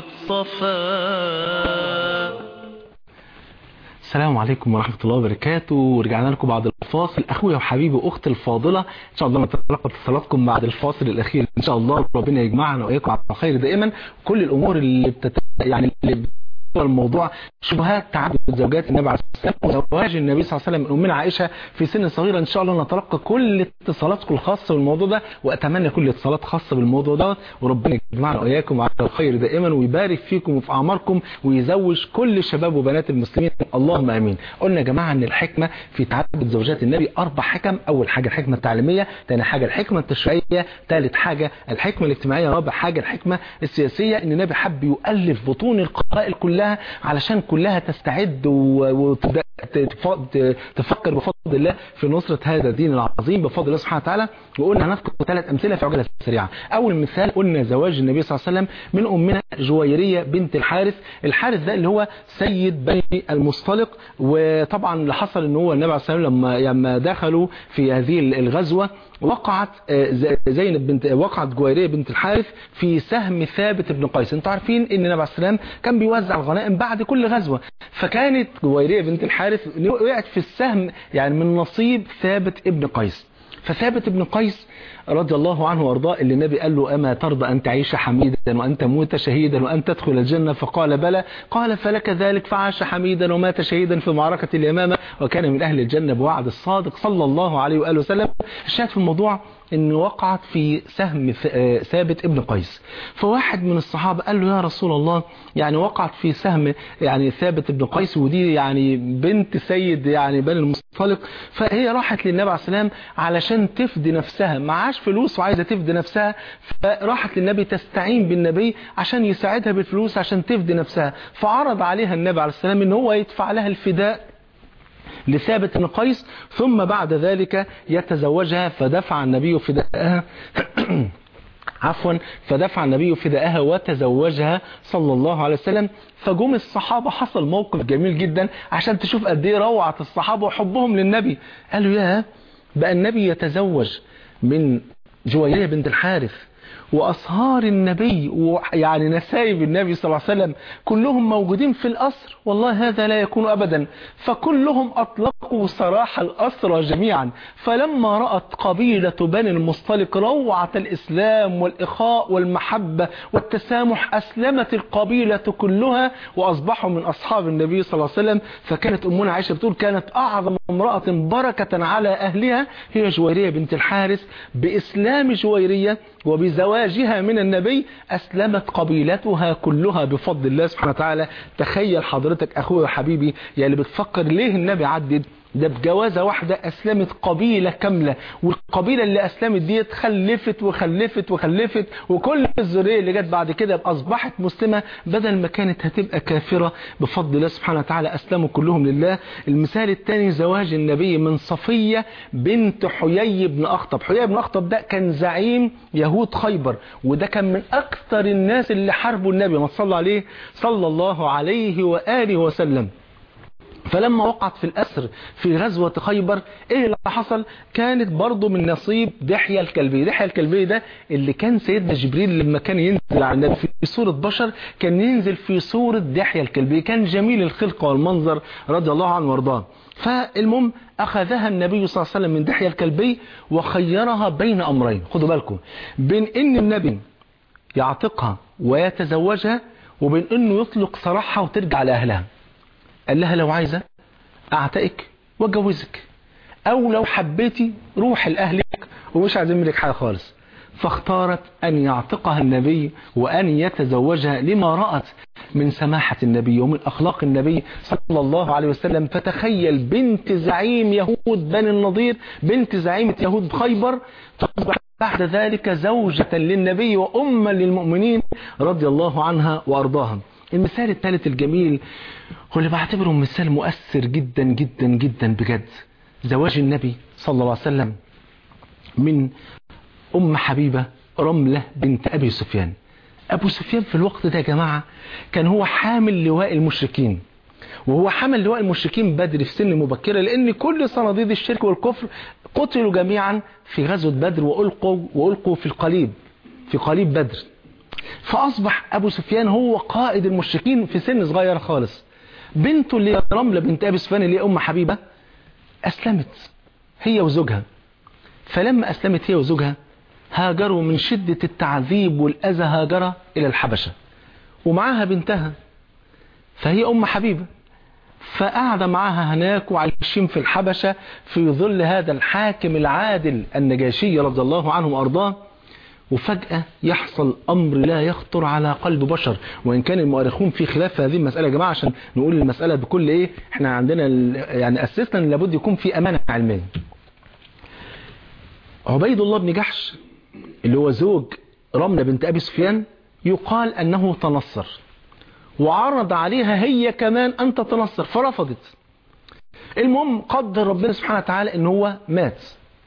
صفاء. السلام عليكم ورحمة الله وبركاته، ورجعنا لكم بعد الفاصل. أخويا وحبيبي وأختي الفاضلة، إن شاء الله نتلقى اتصالاتكم بعد الفاصل الأخير إن شاء الله. ربنا يجمعنا وإياكم على الخير دائما. كل الأمور اللي بتت... يعني اللي الموضوع شبهات تعدد زوجات النبي عليه الصلاه والسلام وزواج النبي صلى الله عليه وسلم من امنا عائشه في سن صغيره، ان شاء الله نتلقى كل اتصالاتكم الخاصه بالموضوع ده، واتمنى كل اتصالات خاصه بالموضوع ده، وربنا يجمعنا واياكم على الخير دائما ويبارك فيكم وفي اعماركم ويزوج كل شباب وبنات المسلمين، اللهم امين. قلنا يا جماعه ان الحكمه في تعدد زوجات النبي اربع حكم. اول حاجه الحكمه التعليميه، ثاني حاجه الحكمه التشريعيه، ثالث حاجه الحكمه الاجتماعيه، رابع حاجه الحكمه السياسيه. ان النبي حب يؤلف بطون القبائل كلها علشان كلها تستعد وتبدأ تفكر بفضل الله في نصرة هذا الدين العظيم بفضل الله سبحانه وتعالى. وقلنا هنذكر ثلاث أمثلة في عجلة سريعة. أول مثال قلنا زواج النبي صلى الله عليه وسلم من أمنا جويرية بنت الحارث. الحارث ده اللي هو سيد بني المصطلق، وطبعا اللي حصل ان هو النبي عليه الصلاة والسلام لما لما دخلوا في هذه الغزوة وقعت زينب بنت وقعت جويرية بنت الحارث في سهم ثابت بن قيس. انتوا عارفين ان النبي عليه السلام كان بيوزع الغنائم بعد كل غزوة، فكانت جويرية بنت الحارث وقعت في السهم يعني من نصيب ثابت ابن قيس. فثابت ابن قيس رضي الله عنه وارضاه اللي النبي قال له أما ترضى أن تعيش حميدا وأن تموت شهيدا وأن تدخل الجنة؟ فقال بلى. قال فلك ذلك، فعاش حميدا ومات شهيدا في معركة اليمامة وكان من أهل الجنة بوعد الصادق صلى الله عليه وآله وسلم. الشاهد في الموضوع ان وقعت في سهم ثابت ابن قيس. فواحد من الصحابة قال له يا رسول الله، يعني وقعت في سهم يعني ثابت ابن قيس ودي يعني بنت سيد يعني بني المصطلق، فهي راحت للنبي عليه السلام علشان تفدي نفسها، معاش فلوس وعايزة تفدي نفسها، فراحت للنبي تستعين بالنبي عشان يساعدها بالفلوس عشان تفدي نفسها. فعرض عليها النبي عليه السلام ان هو يدفع لها الفداء لثابت بن قيس ثم بعد ذلك يتزوجها. فدفع النبي فداءها عفوا فدفع النبي فداءها وتزوجها صلى الله عليه وسلم. فجم الصحابة، حصل موقف جميل جدا عشان تشوف قد ايه روعة الصحابة وحبهم للنبي. قالوا يا بقى النبي يتزوج من جويرية بنت الحارث وأصهار النبي ويعني نسايب النبي صلى الله عليه وسلم كلهم موجودين في الأسر؟ والله هذا لا يكون أبدا. فكلهم أطلقوا سراح الأسرى جميعا. فلما رأت قبيلة بني المصطلق روعة الإسلام والإخاء والمحبة والتسامح أسلمت القبيلة كلها وأصبحوا من أصحاب النبي صلى الله عليه وسلم. فكانت أمنا عائشة بتقول كانت أعظم امرأة بركة على أهلها هي جويرية بنت الحارث. بإسلام جويرية وبزواجها من النبي أسلمت قبيلتها كلها بفضل الله سبحانه وتعالى. تخيل حضرتك أخوي وحبيبي يا اللي بتفكر ليه النبي عدد ده بجوازة واحدة أسلمت قبيلة كاملة، والقبيلة اللي أسلمت دي خلفت وخلفت وخلفت وكل الذرية اللي جت بعد كده أصبحت مسلمة بدل ما كانت هتبقى كافرة بفضل الله سبحانه وتعالى أسلموا كلهم لله. المثال الثاني زواج النبي من صفية بنت حيي بن أخطب. حيي بن أخطب ده كان زعيم يهود خيبر، وده كان من أكثر الناس اللي حاربوا النبي ما صلى عليه صلى الله عليه وآله وسلم. فلما وقعت في الأسر في غزوة خيبر ايه اللي حصل؟ كانت برضو من نصيب دحية الكلبي. دحية الكلبي ده اللي كان سيدنا جبريل لما كان ينزل على النبي في صورة بشر كان ينزل في صورة دحية الكلبي، كان جميل الخلقة والمنظر رضي الله عنه وارضاه. فالمهم أخذها النبي صلى الله عليه وسلم من دحية الكلبي وخيرها بين أمرين. خدوا بالكم، بين ان النبي يعتقها ويتزوجها وبين انه يطلق سراحها وترجع لأهلها. قال لها لو عايزة اعتقك واتجوزك، او لو حبيتي روح لأهلك ومش عايزين منك حاجة خالص. فاختارت ان يعتقها النبي وان يتزوجها لما رأت من سماحة النبي ومن اخلاق النبي صلى الله عليه وسلم. فتخيل بنت زعيم يهود بني النضير، بنت زعيمة يهود خيبر، تصبح بعد ذلك زوجة للنبي وأما للمؤمنين رضي الله عنها وأرضاها. المثال الثالث الجميل هو اللي بعتبره مثال مؤثر جدا جدا جدا بجد، زواج النبي صلى الله عليه وسلم من أم حبيبة رملة بنت أبي سفيان. أبو سفيان في الوقت ده يا جماعة كان هو حامل لواء المشركين، وهو حامل لواء المشركين بدري في سن مبكرة، لأن كل صناديد الشرك والكفر قتلوا جميعا في غزوة بدر وألقوا, وألقوا في القليب في قليب بدر. فأصبح أبو سفيان هو قائد المشركين في سن صغير خالص. بنته اللي رملة بنت أبي سفيان اللي أم حبيبة أسلمت هي وزوجها. فلما أسلمت هي وزوجها هاجروا من شدة التعذيب والأذى هاجرة إلى الحبشة ومعاها بنتها، فهي أم حبيبة، فقعد معاها هناك وعايشين في الحبشة في ظل هذا الحاكم العادل النجاشي رضي الله عنه وأرضاه. وفجأة يحصل أمر لا يخطر على قلب بشر، وإن كان المؤرخون في خلاف هذه المسألة يا جماعة عشان نقول المسألة بكل إيه، إحنا عندنا يعني أسسنا أن لابد يكون في أمانة علمية. عبيد الله بن جحش اللي هو زوج رملة بنت أبي سفيان يقال أنه تنصر، وعرض عليها هي كمان أن تتنصر فرفضت. المهم قدر ربنا سبحانه وتعالى أنه هو مات.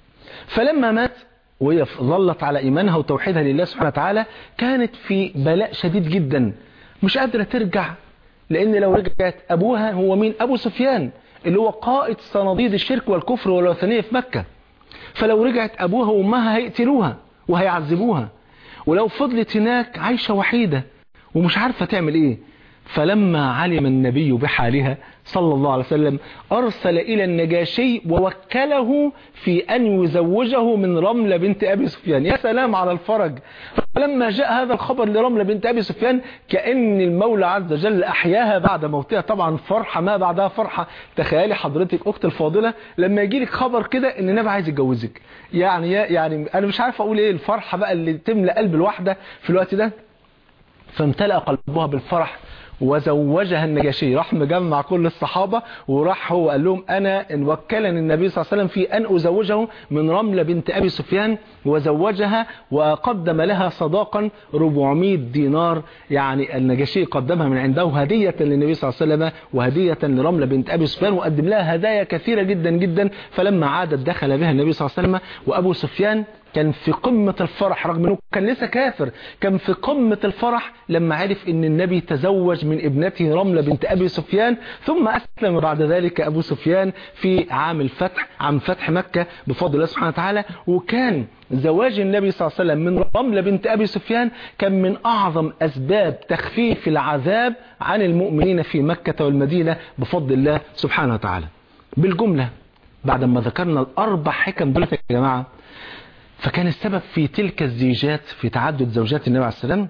فلما مات وهي ظلت على إيمانها وتوحيدها لله سبحانه وتعالى كانت في بلاء شديد جدا، مش قادرة ترجع، لأن لو رجعت أبوها هو مين؟ أبو سفيان اللي هو قائد صناديد الشرك والكفر والوثنية في مكة. فلو رجعت أبوها وأمها هيقتلوها وهيعذبوها، ولو فضلت هناك عايشة وحيدة ومش عارفة تعمل إيه. فلما علم النبي بحالها صلى الله عليه وسلم أرسل إلى النجاشي ووكله في أن يزوجه من رملة بنت أبي سفيان. يا سلام على الفرج. فلما جاء هذا الخبر لرملة بنت أبي سفيان كأن المولى عز وجل أحياها بعد موتها. طبعا فرحة ما بعدها فرحة. تخيلي حضرتك أخت الفاضلة لما يجي لك خبر كده إن النبي عايز يتجوزك، يعني يعني أنا مش عارف أقول إيه الفرحة بقى اللي تملأ قلب الواحدة في الوقت ده. فامتلأ قلبها بالفرح وزوجها النجاشي. راح مجمع كل الصحابة وراح هو قال لهم أنا إن وكلني النبي صلى الله عليه وسلم في أن أزوجه من رملة بنت أبي سفيان، وزوجها وقدم لها صداقا أربعمائة دينار، يعني النجاشي قدمها من عنده هدية للنبي صلى الله عليه وسلم وهدية لرملة بنت أبي سفيان، وقدم لها هدايا كثيرة جدا جدا. فلما عادت دخل بها النبي صلى الله عليه وسلم. وأبو سفيان كان في قمة الفرح رغم أنه كان لسه كافر، كان في قمة الفرح لما عرف أن النبي تزوج من ابنته رملة بنت أبي سفيان. ثم أسلم بعد ذلك أبو سفيان في عام الفتح، عام فتح مكة بفضل الله سبحانه وتعالى. وكان زواج النبي صلى الله عليه وسلم من رملة بنت أبي سفيان كان من أعظم أسباب تخفيف العذاب عن المؤمنين في مكة والمدينة بفضل الله سبحانه وتعالى. بالجملة بعد ما ذكرنا الأربع حكم دول يا جماعة، فكان السبب في تلك الزيجات في تعدد زوجات النبي عليه السلام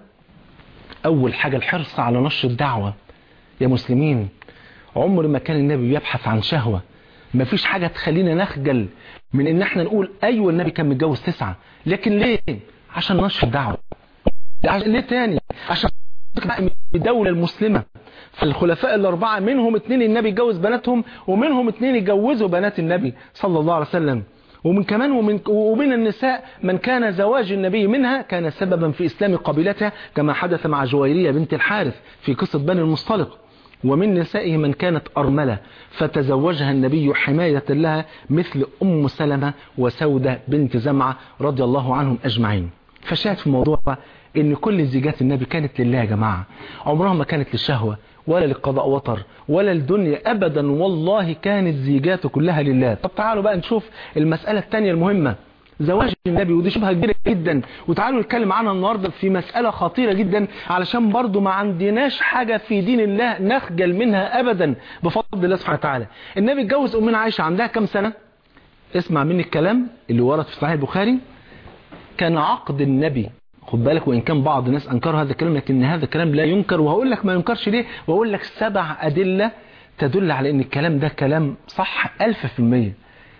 أول حاجة الحرص على نشر الدعوة. يا مسلمين عمر ما كان النبي يبحث عن شهوة، ما فيش حاجة تخلينا نخجل من ان احنا نقول ايوه النبي كان متجوز تسعة، لكن ليه؟ عشان نشر الدعوة. ليه تاني؟ عشان الدولة المسلمة. فالخلفاء الاربعة منهم اتنين النبي اتجوز بناتهم، ومنهم اتنين اتجوزوا بنات النبي صلى الله عليه وسلم. ومن كمان ومن, ومن النساء من كان زواج النبي منها كان سببا في إسلام قبيلتها كما حدث مع جويرية بنت الحارث في قصة بني المصطلق. ومن نسائه من كانت أرملة فتزوجها النبي حماية لها مثل أم سلمة وسودة بنت زمعة رضي الله عنهم أجمعين. فشاهد في الموضوع ان كل زيجات النبي كانت لله يا جماعة، عمرها ما كانت للشهوة ولا للقضاء وطر ولا الدنيا أبدا، والله كانت زيجاته كلها لله. طب تعالوا بقى نشوف المسألة الثانية المهمة، زواج النبي، ودي شبهة كبيرة جدا، وتعالوا نتكلم عنها النهاردة في مسألة خطيرة جدا علشان برضو ما عندناش حاجة في دين الله نخجل منها أبدا بفضل الله سبحانه وتعالى. النبي اتجوز أمنا عائشة عندها كم سنة؟ اسمع مني الكلام اللي ورد في صحيح البخاري. كان عقد النبي، خد بالك وإن كان بعض الناس أنكروا هذا الكلام لكن هذا الكلام لا ينكر، وهقول لك ما ينكرش ليه، وهقول لك سبع أدلة تدل على أن الكلام ده كلام صح ألف في المية.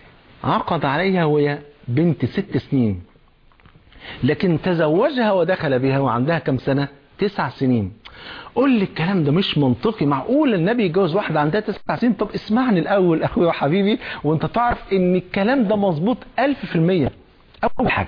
عقد عليها وهي بنت ست سنين، لكن تزوجها ودخل بها وعندها كم سنة؟ تسع سنين. قول لي الكلام ده مش منطقي، معقول النبي يتجوز واحدة عندها تسع سنين؟ طب اسمعني الأول أخوي وحبيبي وانت تعرف ان الكلام ده مظبوط ألف في المية. أول حاجة،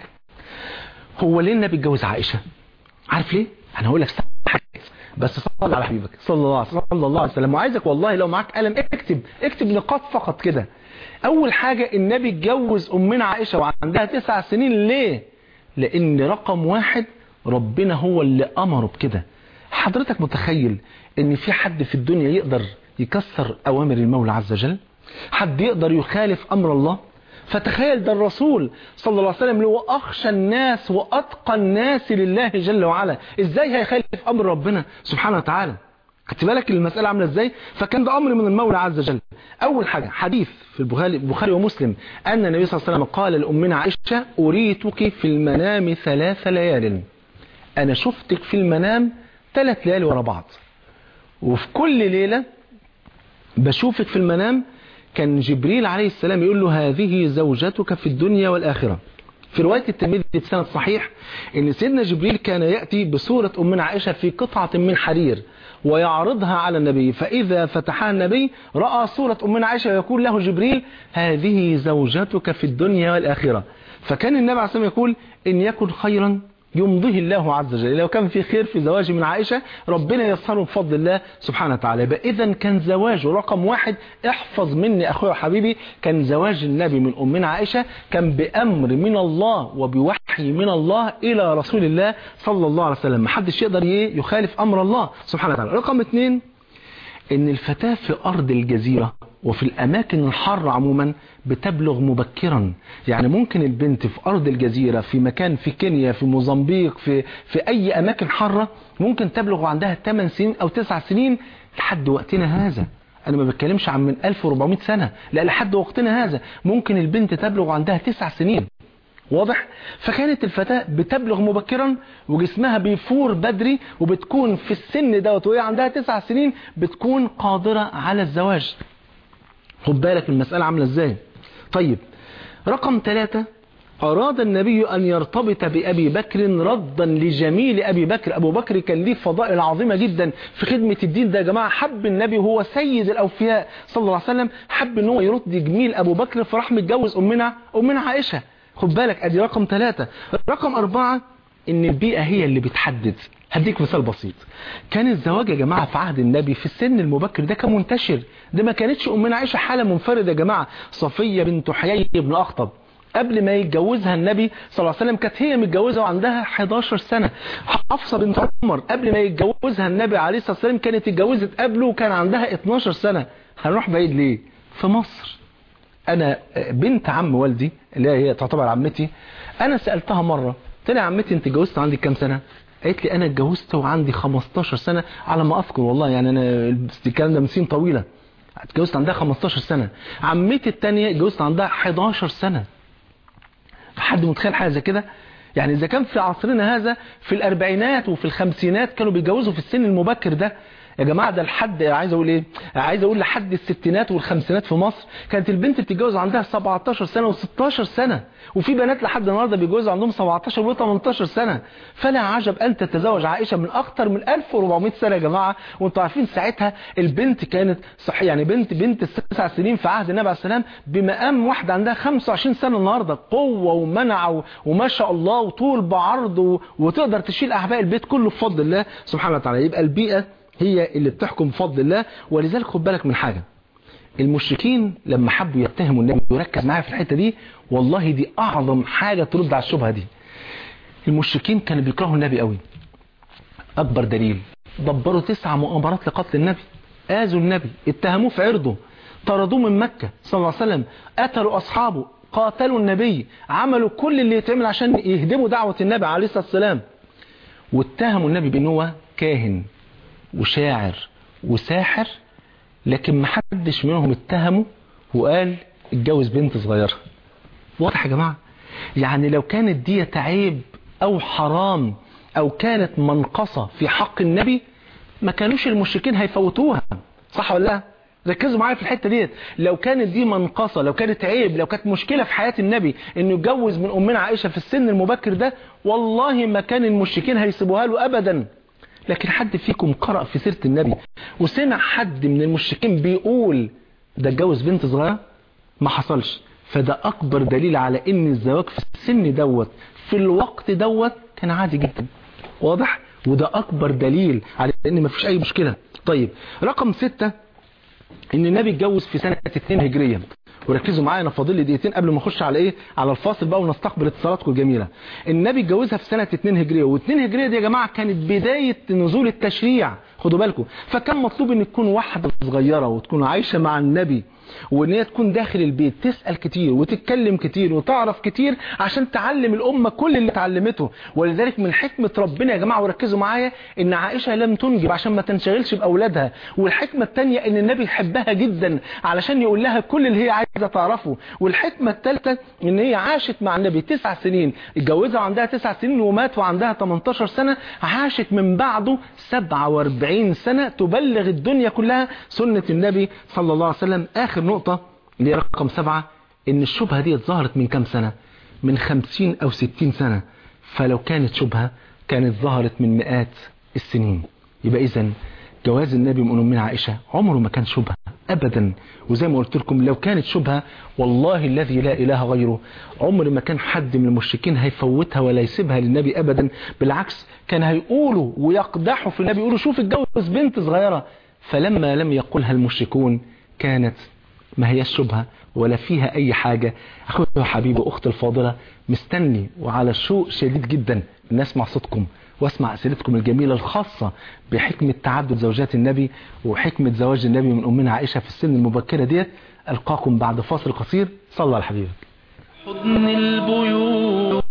هو ليه النبي اتجوز عائشة؟ عارف ليه؟ أنا هقول لك حاجة بس صلى على حبيبك صلى الله صلى الله عليه وسلم، وعايزك والله لو معاك قلم اكتب اكتب نقاط فقط كده. أول حاجة، النبي اتجوز أمنا عائشة وعندها تسع سنين. ليه؟ لأن رقم واحد ربنا هو اللي أمره بكده. حضرتك متخيل ان في حد في الدنيا يقدر يكسر أوامر المولى عز وجل؟ حد يقدر يخالف أمر الله؟ فتخيل ده الرسول صلى الله عليه وسلم اللي هو أخشى الناس وأتقى الناس لله جل وعلا، إزاي هيخالف أمر ربنا سبحانه وتعالى؟ خدت بالك المسألة عاملة إزاي؟ فكان ده أمر من المولى عز وجل. أول حاجة حديث في البخاري البخاري ومسلم أن النبي صلى الله عليه وسلم قال لأمنا عائشة أريتك في المنام ثلاث ليال، أنا شفتك في المنام ثلاث ليالي ورا بعض، وفي كل ليلة بشوفك في المنام كان جبريل عليه السلام يقول له هذه زوجتك في الدنيا والآخرة. في رواية الترمذي بسند صحيح ان سيدنا جبريل كان يأتي بصورة أمنا عائشة في قطعة من حرير ويعرضها على النبي، فإذا فتحها النبي رأى صورة أمنا عائشة ويقول له جبريل هذه زوجتك في الدنيا والآخرة. فكان النبي عليه السلام يقول إن يكن خيرا يمضيه الله عز وجل، لو كان في خير في زواجه من عائشة ربنا يسره بفضل الله سبحانه وتعالى. إذا كان زواجه رقم واحد، احفظ مني أخوي وحبيبي، كان زواج النبي من أمنا عائشة كان بأمر من الله وبوحي من الله إلى رسول الله صلى الله عليه وسلم، محدش يقدر يخالف أمر الله سبحانه وتعالى. رقم اثنين، إن الفتاة في أرض الجزيرة وفي الأماكن الحارة عموما بتبلغ مبكرا، يعني ممكن البنت في أرض الجزيرة في مكان في كينيا في موزمبيق في, في أي أماكن حارة ممكن تبلغ عندها ثمان سنين أو تسع سنين لحد وقتنا هذا. أنا ما بتكلمش عن من ألف وأربعمائة سنة، لا، لحد وقتنا هذا ممكن البنت تبلغ عندها تسع سنين. واضح؟ فكانت الفتاة بتبلغ مبكرا وجسمها بيفور بدري، وبتكون في السن دوت وهي عندها تسع سنين بتكون قادرة على الزواج. خد بالك المسألة عاملة ازاي. طيب رقم ثلاثة، أراد النبي أن يرتبط بأبي بكر ردا لجميل أبي بكر. أبو بكر كان ليه فضائل عظيمة جدا في خدمة الدين ده يا جماعة. حب النبي وهو سيد الأوفياء صلى الله عليه وسلم، حب أنه يرد جميل أبو بكر، فراح متجوز أمنا أمنا عائشة. خد بالك أدي رقم ثلاثة. رقم أربعة، إن البيئة هي اللي بتحدد. هديك مثال بسيط، كان الزواج يا جماعة في عهد النبي في السن المبكر ده كان منتشر، ده ما كانتش أمنا عائشة حالة منفردة يا جماعة. صفية بنت حيي بن أخطب قبل ما يتجوزها النبي صلى الله عليه وسلم كانت هي متجوزة وعندها احداشر سنة. حفصة بنت عمر قبل ما يتجوزها النبي عليه الصلاة والسلام كانت اتجوزت قبله وكان عندها اتناشر سنة. هنروح بعيد ليه؟ في مصر. أنا بنت عم والدي اللي هي تعتبر عمتي، أنا سألتها مرة قلت لها يا عمتي أنت اتجوزت عندك كام سنة؟ قالت لي أنا اتجوزت وعندي خمستاشر سنة على ما أذكر، والله يعني أنا الكلام ده من سنين طويلة. اتجوزت عندها خمستاشر سنة. عمتي الثانية اتجوزت عندها احداشر سنة. حد متخيل حاجة زي كده؟ يعني إذا كان في عصرنا هذا في الأربعينات وفي الخمسينات كانوا بيتجوزوا في السن المبكر ده يا جماعة، ده لحد عايز أقول إيه؟ عايز أقول لحد الستينات والخمسينات في مصر كانت البنت بتتجوز عندها سبعتاشر سنة وستاشر سنة، وفي بنات لحد النهارده بيتجوزوا عندهم سبعتاشر وتمنتاشر سنة. فلا عجب أن تتزوج عائشة من أكثر من ألف وأربعمائة سنة يا جماعة. وأنتوا عارفين ساعتها البنت كانت صح، يعني بنت بنت التسع سنين في عهد النبي عليه السلام بمقام واحدة عندها خمسة وعشرين سنة النهارده، قوة ومنع وما شاء الله وطول بعرض وتقدر تشيل أعباء البيت كله بفضل الله سبحانه وتعالى. يبقى البيئة هي اللي بتحكم بفضل الله. ولذلك خد بالك من حاجة، المشركين لما حبوا يتهموا النبي وركز معايا في الحتة دي، والله دي أعظم حاجة ترد على الشبهة دي. المشركين كانوا بيكرهوا النبي قوي. أكبر دليل دبروا تسع مؤامرات لقتل النبي، آذوا النبي، اتهموه في عرضه، طردوه من مكة صلى الله عليه وسلم، قتلوا أصحابه، قاتلوا النبي، عملوا كل اللي يتعمل عشان يهدموا دعوة النبي عليه الصلاة والسلام، واتهموا النبي بأنه هو كاهن وشاعر وساحر. لكن ما حدش منهم اتهمه وقال اتجوز بنت صغيرة. واضح يا جماعة؟ يعني لو كانت دي عيب او حرام او كانت منقصة في حق النبي ما كانوش المشركين هيفوتوها، صح ولا لا؟ ركزوا معايا في الحتة ديت. لو كانت دي منقصة، لو كانت عيب، لو كانت مشكلة في حياة النبي انه يتجوز من امنا عائشة في السن المبكر ده، والله ما كان المشركين هيسيبوها له ابدا. لكن حد فيكم قرأ في سيرة النبي وسمع حد من المشركين بيقول ده اتجوز بنت صغيرة؟ ما حصلش. فده أكبر دليل على إن الزواج في السن دوت في الوقت دوت كان عادي جدا. واضح؟ وده أكبر دليل على إن ما فيش أي مشكلة. طيب رقم ستة، إن النبي اتجوز في سنة اتنين هجرية. وركزوا معايا، انا فاضل لي دقيقتين قبل ما اخش على ايه، على الفاصل بقى ونستقبل اتصالاتكم الجميله. النبي اتجوزها في سنه اتنين هجريه، واتنين هجريه دي يا جماعه كانت بدايه نزول التشريع. خدوا بالكم. فكان مطلوب ان تكون واحدة صغيرة وتكون عايشة مع النبي، وان هي تكون داخل البيت تسأل كتير وتتكلم كتير وتعرف كتير عشان تعلم الأمة كل اللي اتعلمته. ولذلك من حكمة ربنا يا جماعة وركزوا معايا ان عائشة لم تنجب عشان ما تنشغلش بأولادها. والحكمة الثانية ان النبي يحبها جدا علشان يقول لها كل اللي هي عايزة تعرفه. والحكمة الثالثة ان هي عاشت مع النبي تسع سنين، اتجوزها وعندها تسع سنين ومات وعندها تمنتاشر سنة، عاشت من بعده سبعة واربعين سنة تبلغ الدنيا كلها سنة النبي صلى الله عليه وسلم. آخر نقطة اللي هي رقم سبعة، ان الشبهة دي ظهرت من كام سنة؟ من خمسين او ستين سنة. فلو كانت شبهة كانت ظهرت من مئات السنين. يبقى اذن جواز النبي من أمنا عائشة عمره ما كان شبهة ابدا. وزي ما قلت لكم لو كانت شبهة والله الذي لا اله غيره عمر ما كان حد من المشركين هيفوتها ولا يسيبها للنبي ابدا. بالعكس كان هيقولوا ويقدحوا في النبي، يقولوا شوف اتجوز بنت صغيرة. فلما لم يقولها المشركون كانت ما هي الشبهة ولا فيها اي حاجة. اخويا وحبيبي اختي الفاضلة، مستني وعلى الشوق شديد جدا ان اسمع صوتكم واسمع اسئلتكم الجميلة الخاصة بحكمة تعدد زوجات النبي وحكمة زواج النبي من امنا عائشة في السن المبكرة ديت. القاكم بعد فاصل قصير. صلى على حبيبك. حضن البيوت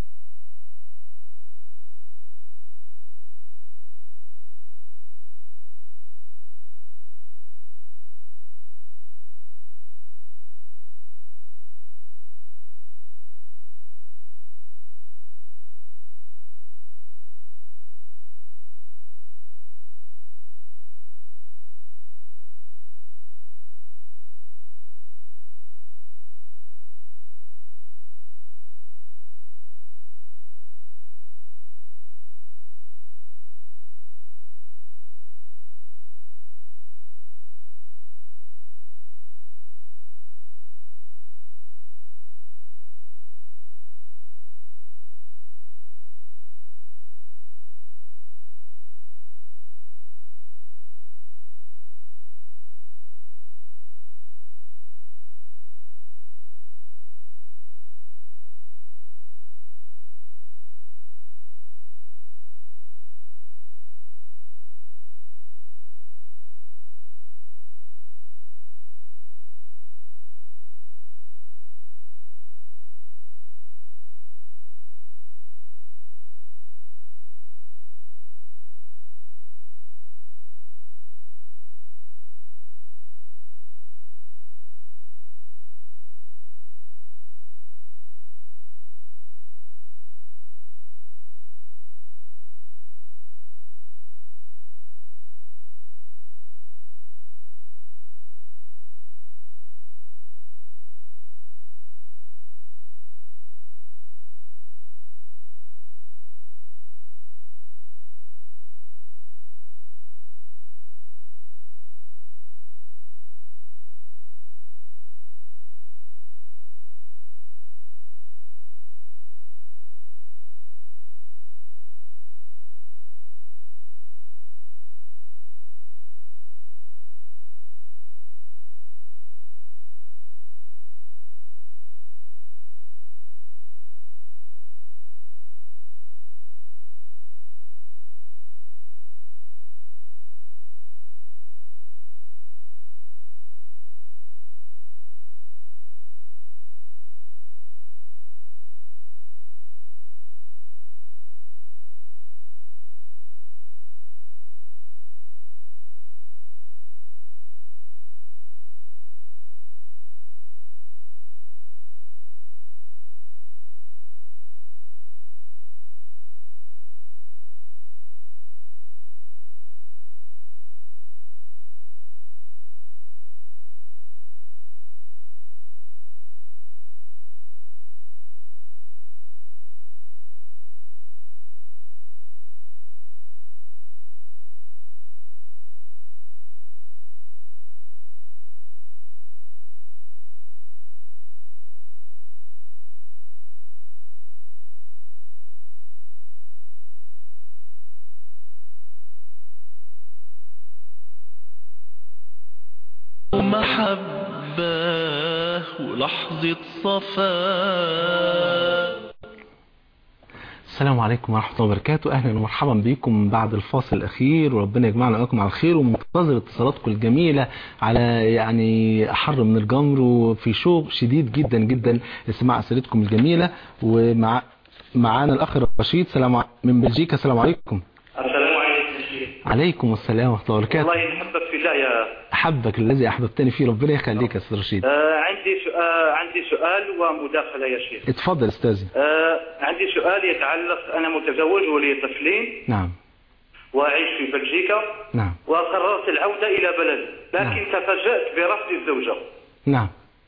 محبة ولحظة صفاء. السلام عليكم ورحمة الله وبركاته. أهلا ومرحبا بكم بعد الفاصل الأخير، وربنا يجمعنا وإياكم على الخير، ومنتظر اتصالاتكم الجميلة على يعني أحر من الجمر، وفي شوق شديد جدا جدا لسماع أسئلتكم الجميلة. ومع معانا الأخ رشيد سلام ع... من بلجيكا. السلام عليكم. السلام عليكم يا شيخ. عليكم السلام ورحمة الله وبركاته. والله نحبك في الله يا أحبك الذي أحببتني فيه، ربنا يخليك يا أستاذ رشيد. آه عندي سؤال عندي سؤال ومداخلة يا شيخ. اتفضل أستاذي. آه عندي سؤال يتعلق، أنا متزوج ولي طفلين. نعم. وأعيش في بلجيكا. نعم. وقررت العودة إلى بلدي، لكن نعم. تفاجأت برفض الزوجة. نعم.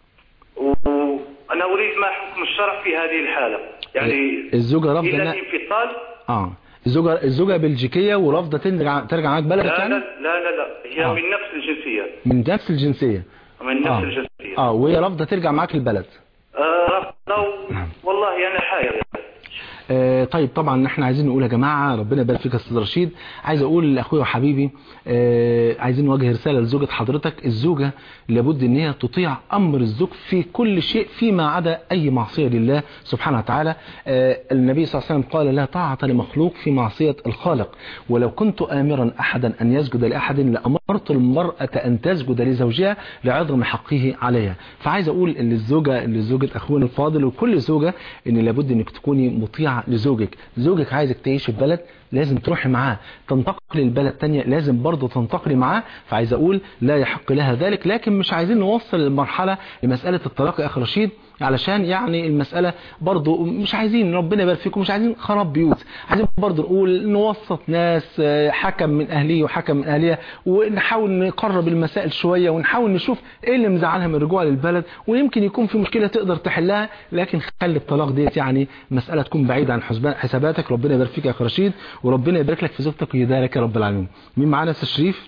وأنا أريد ما حكم الشرع في هذه الحالة، يعني الزوجة رفض إلى الانفصال. آه الزوجة الزوجة بلجيكية ورافضة ترجع ترجع معاك بلدك لا يعني؟ لا لا لا, لا. هي آه. من نفس الجنسية. من نفس الجنسية. من نفس آه. الجنسية. اه وهي رافضة ترجع معاك البلد. آه رافضة و... والله أنا حائر. آه طيب طبعا احنا عايزين نقول يا جماعة ربنا يبارك فيك يا استاذ رشيد، عايز اقول لاخويا وحبيبي آه عايزين نوجه رسالة لزوجة حضرتك. الزوجة لابد ان هي تطيع امر الزوج في كل شيء فيما عدا اي معصية لله سبحانه وتعالى. آه النبي صلى الله عليه وسلم قال لا طاعة لمخلوق في معصية الخالق، ولو كنت امرا احدا ان يسجد لاحد لامرت المرأة ان تسجد لزوجها لعظم حقه عليها. فعايز اقول للزوجة لزوجة اخونا الفاضل وكل زوجة ان لابد انك تكوني مطيعة لزوجك. زوجك عايزك تعيش في بلد لازم تروحي معاه، تنتقلي البلد تانية لازم برضه تنتقلي معاه. فعايز اقول لا يحق لها ذلك، لكن مش عايزين نوصل المرحلة لمسألة الطلاق يا اخي رشيد، علشان يعني المسألة برضو مش عايزين ربنا يبارك فيكم مش عايزين خراب بيوت، عايزين برضو نقول نوسط ناس حكم من أهليه وحكم من أهليها، ونحاول نقرب المسائل شوية، ونحاول نشوف ايه اللي مزعلها من الرجوع للبلد، ويمكن يكون في مشكلة تقدر تحلها، لكن خلي الطلاق ديت يعني مسألة تكون بعيدة عن حساباتك. ربنا يبارك فيك يا أخي رشيد، وربنا يبارك لك في زوجتك ويدارك يا رب العالمين. مين معانا يا شريف؟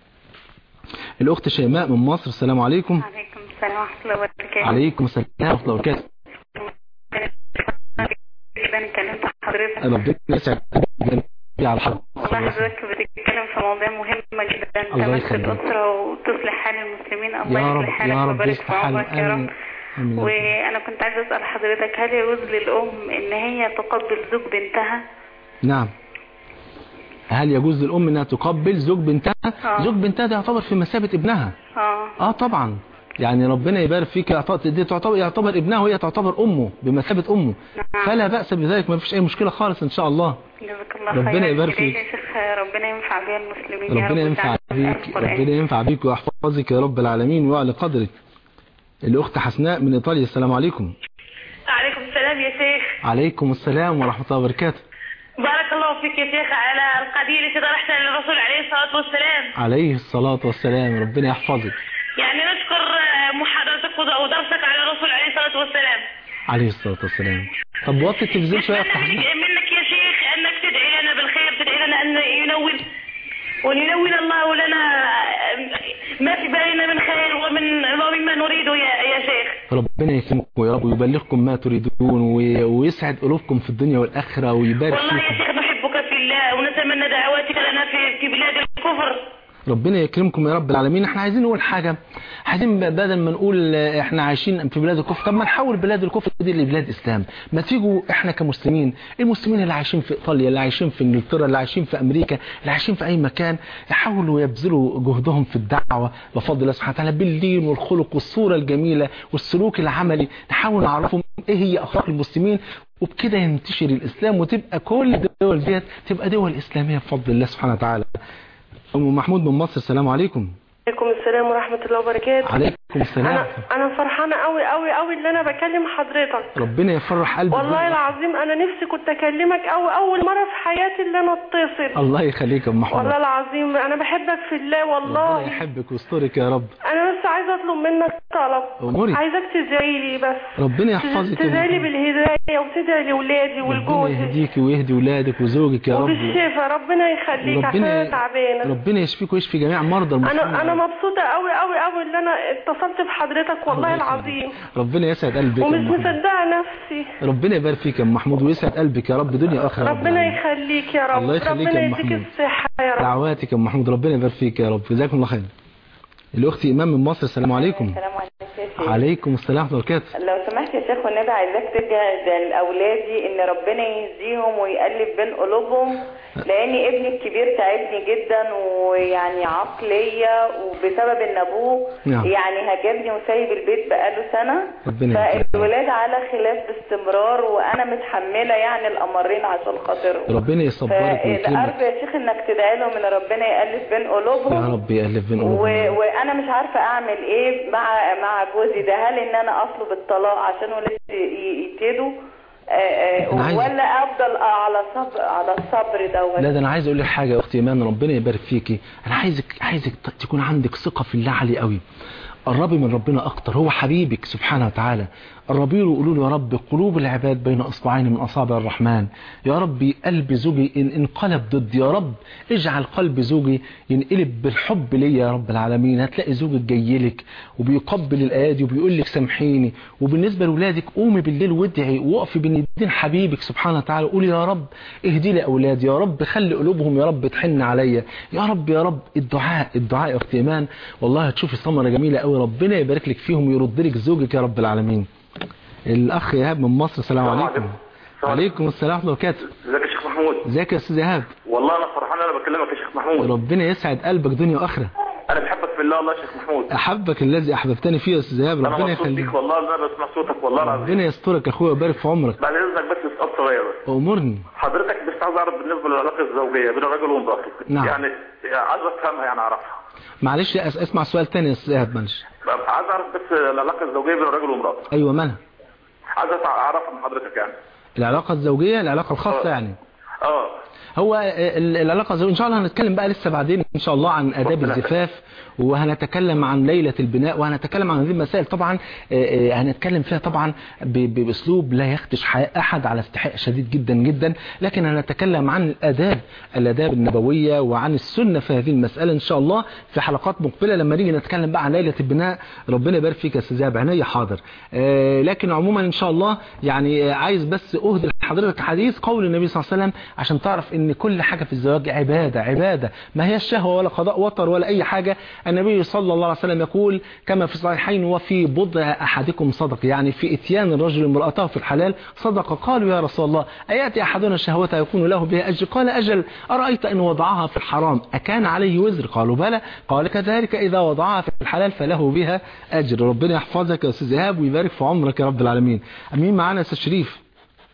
الأخت شيماء من مصر. السلام عليكم. عليكم السلام ورحمة الله وبركاته. عليكم السلام ورحمة الله وبركاته. أنا كلمت حضرتك. ربنا يسعدك على الحلقة. والله حضرتك بتتكلم في مواضيع مهمة جدا تمس الأسرة وتصلح حال المسلمين. الله يصلح حالك ويبارك في عمرك يا رب. وأنا كنت عايزة أسأل حضرتك، هل يجوز للأم إن هي تقبل زوج بنتها؟ نعم. هل يجوز للأم انها تقبل زوج بنتها؟ آه. زوج بنتها ده يعتبر في مثابة ابنها. اه اه طبعا، يعني ربنا يبارك فيك، دي تعتبر يعتبر ابنها وهي تعتبر امه بمثابة امه. نعم. فلا بأس بذلك، ما فيش اي مشكلة خالص ان شاء الله. جزاك الله ربنا خير. يبارك فيك يا شيخ، ربنا ينفع بها المسلمين. ربنا ينفع بيك، ربنا ينفع بيك ويحفظك يا رب العالمين ويعلى قدرك. الأخت حسناء من إيطاليا. السلام عليكم. عليكم السلام يا شيخ. عليكم السلام ورحمة الله وبركاته. بارك الله فيك يا شيخ على القضية التي طرحتها للرسول عليه الصلاة والسلام. عليه الصلاة والسلام، ربنا يحفظك. يعني نشكر محاضرتك ودرسك على الرسول عليه الصلاة والسلام. عليه الصلاة والسلام. طب وطي التلفزيون شوية. منك يا شيخ أنك تدعي لنا بالخير، تدعي لنا أن ينول وننول الله لنا ما في بالنا من خير ومن ومما نريده يا يا شيخ. ربنا يكرمكم يا رب ويبلغكم ما تريدون ويسعد قلوبكم في الدنيا والآخرة ويبارك فيكم. والله يا شيخ نحبك في الله ونتمنى دعواتك لنا في في بلاد الكفر. ربنا يكرمكم يا رب العالمين. احنا عايزين نقول حاجة، عايزين بدل ما نقول احنا عايشين في بلاد الكفر، طب ما نحول بلاد الكفر دي لبلاد اسلام. ما تيجوا احنا كمسلمين، المسلمين اللي عايشين في ايطاليا، اللي عايشين في انجلترا، اللي عايشين في امريكا، اللي عايشين في اي مكان، يحاولوا يبذلوا جهدهم في الدعوة بفضل الله سبحانه وتعالى بالدين والخلق والصورة الجميلة والسلوك العملي، نحاول نعرفهم ايه هي اخلاق المسلمين، وبكده ينتشر الاسلام وتبقى كل الدول ديت تبقى دول اسلامية بفضل الله سبحانه وتعالى. أم محمود من مصر. السلام عليكم. عليكم السلام ورحمة الله وبركاته. عليكم السلام. أنا أنا فرحانة قوي قوي قوي اللي أنا بكلم حضرتك. ربنا يفرح قلبك. والله العظيم أنا نفسي كنت أكلمك قوي أول مرة في حياتي اللي أنا أتصل. الله يخليك يا أم محمود. والله العظيم أنا بحبك في الله والله. ربنا يحبك ويسترك يا رب. أنا بس عايزة أطلب منك طلب. أموري. عايزك تدعي لي بس. ربنا يحفظك. تدعي لي بالهداية وتدعي لأولادي والجوز. ربنا يهديك ويهدي ولادك وزوجك يا رب. وبالشفاء ربنا يخليك عشان أنا تعبانة. ربنا يشفيك ويشفي جميع مرضى المسلمين. أنا أنا مبسوطة قوي قوي قوي اللي انا اتصلت بحضرتك والله العظيم. ربنا يسعد قلبك ومش مصدقه نفسي. ربنا يبارك فيك يا ام محمود ويسعد قلبك يا رب دنيا واخره. ربنا يخليك يا رب. الله يخليك ربنا يا ام يديك محمود. الصحه يا رب. دعواتك يا ام محمود ربنا يبارك فيك يا رب. جزاكم الله خير. الاخت ايمان من مصر. السلام عليكم. السلام عليكم. عليكم السلام ورحمه الله وبركاته. لو سمحت معلش يا شيخ والنبي عايزاك تدعي لاولادي ان ربنا يهديهم ويألف بين قلوبهم، لان ابني الكبير تعبني جدا ويعني عقليه وبسبب ان ابوه نعم. يعني هاجرني وسايب البيت بقاله سنه، فالولاد على خلاف باستمرار وانا متحمله يعني الامرين عشان خاطرهم. ربنا يصبرك ويكرمك. فارجو يا شيخ انك تدعي لهم ان ربنا يألف بين قلوبهم. يا رب يألف بين قلوبهم. و... وانا مش عارفه اعمل ايه مع مع جوزي ده، هل ان انا اطلب الطلاق عشان ولادي يبتدوا ولا افضل على صبر على الصبر دوت؟ لا ده انا عايز اقول لك حاجه يا اختي ايمان، ربنا يبارك فيكي. انا عايزك عايزك تكون عندك ثقه في الله عالي قوي. قربي من ربنا اكتر، هو حبيبك سبحانه وتعالى. قربي له وقولوا له يا رب قلوب العباد بين اصبعين من اصابع الرحمن. يا رب قلب زوجي ان انقلب ضدي، يا رب اجعل قلب زوجي ينقلب بالحب ليا يا رب العالمين. هتلاقي زوجك جاي لك وبيقبل الايادي وبيقول لك سامحيني. وبالنسبه لاولادك قومي بالليل وادعي ووقفي بين ايدين حبيبك سبحانه وتعالى، قولي يا رب اهدي لي اولادي، يا رب خلي قلوبهم يا رب تحن عليا، يا رب يا رب. الدعاء الدعاء يا اختي ايمان والله هتشوفي ثمره جميله قوي، ربنا يبارك لك فيهم ويرد لك زوجك يا رب العالمين. الاخ ايهاب من مصر، السلام عليكم. وعليكم السلام ورحمه الله وبركاته. ازيك يا شيخ محمود؟ ازيك يا استاذ ايهاب؟ والله انا فرحان انا بكلمك يا شيخ محمود. ربنا يسعد قلبك دنيا واخره. انا بحبك في الله والله يا شيخ محمود. احبك الذي احببتني فيه يا استاذ ايهاب، ربنا يخليك. انا مبسوط بيك والله، انا بسمع صوتك والله العظيم. ربنا يسترك يا اخويا ويبارك في عمرك. بعد اذنك بس سؤال صغير بس. امرني. حضرتك بس عايز اعرف بالنسبه للعلاقه الزوجيه بين الرجل وامراته. نعم. يعني عايز افهمها يعني اعرفها. معلش اسمع سؤال ثاني يا استاذ ايهاب معلش. عايز اعرف بس العلاقه الزوجيه بين الرجل وامراته. ايوه مالها؟ عايز اعرفها من حضرتك يعني. العلاقه الزوجيه العلاقه الخاصه أوه. يعني. اه هو العلاقه الزوجيه ان شاء الله هنتكلم بقى لسه بعدين ان شاء الله عن اداب الزفاف، وهنتكلم عن ليله البناء، وهنتكلم عن هذه المسائل طبعا. هنتكلم فيها طبعا باسلوب لا يخدش حياء احد على استحقاق شديد جدا جدا، لكن هنتكلم عن الاداب الاداب النبويه وعن السنه في هذه المساله ان شاء الله في حلقات مقبله لما نيجي نتكلم بقى عن ليله البناء. ربنا يبارك فيك يا استاذ عينيا حاضر. لكن عموما ان شاء الله يعني عايز بس اهدي لحضرتك حديث قول النبي صلى الله عليه وسلم عشان تعرف ان كل حاجه في الزواج عباده عباده، ما هي الشهوه ولا قضاء وطر ولا اي حاجه. النبي صلى الله عليه وسلم يقول كما في الصحيحين وفي بضع احدكم صدق، يعني في اتيان الرجل امراته في الحلال صدقه. قالوا يا رسول الله اياتي احدنا شهوتها يكون له بها اجر؟ قال اجل. ارايت ان وضعها في الحرام اكان عليه وزر؟ قالوا بلى. قال كذلك اذا وضعها في الحلال فله بها اجر. ربنا يحفظك يا استاذ ايهاب ويبارك في عمرك يا رب العالمين. امين. معانا يا استاذ شريف.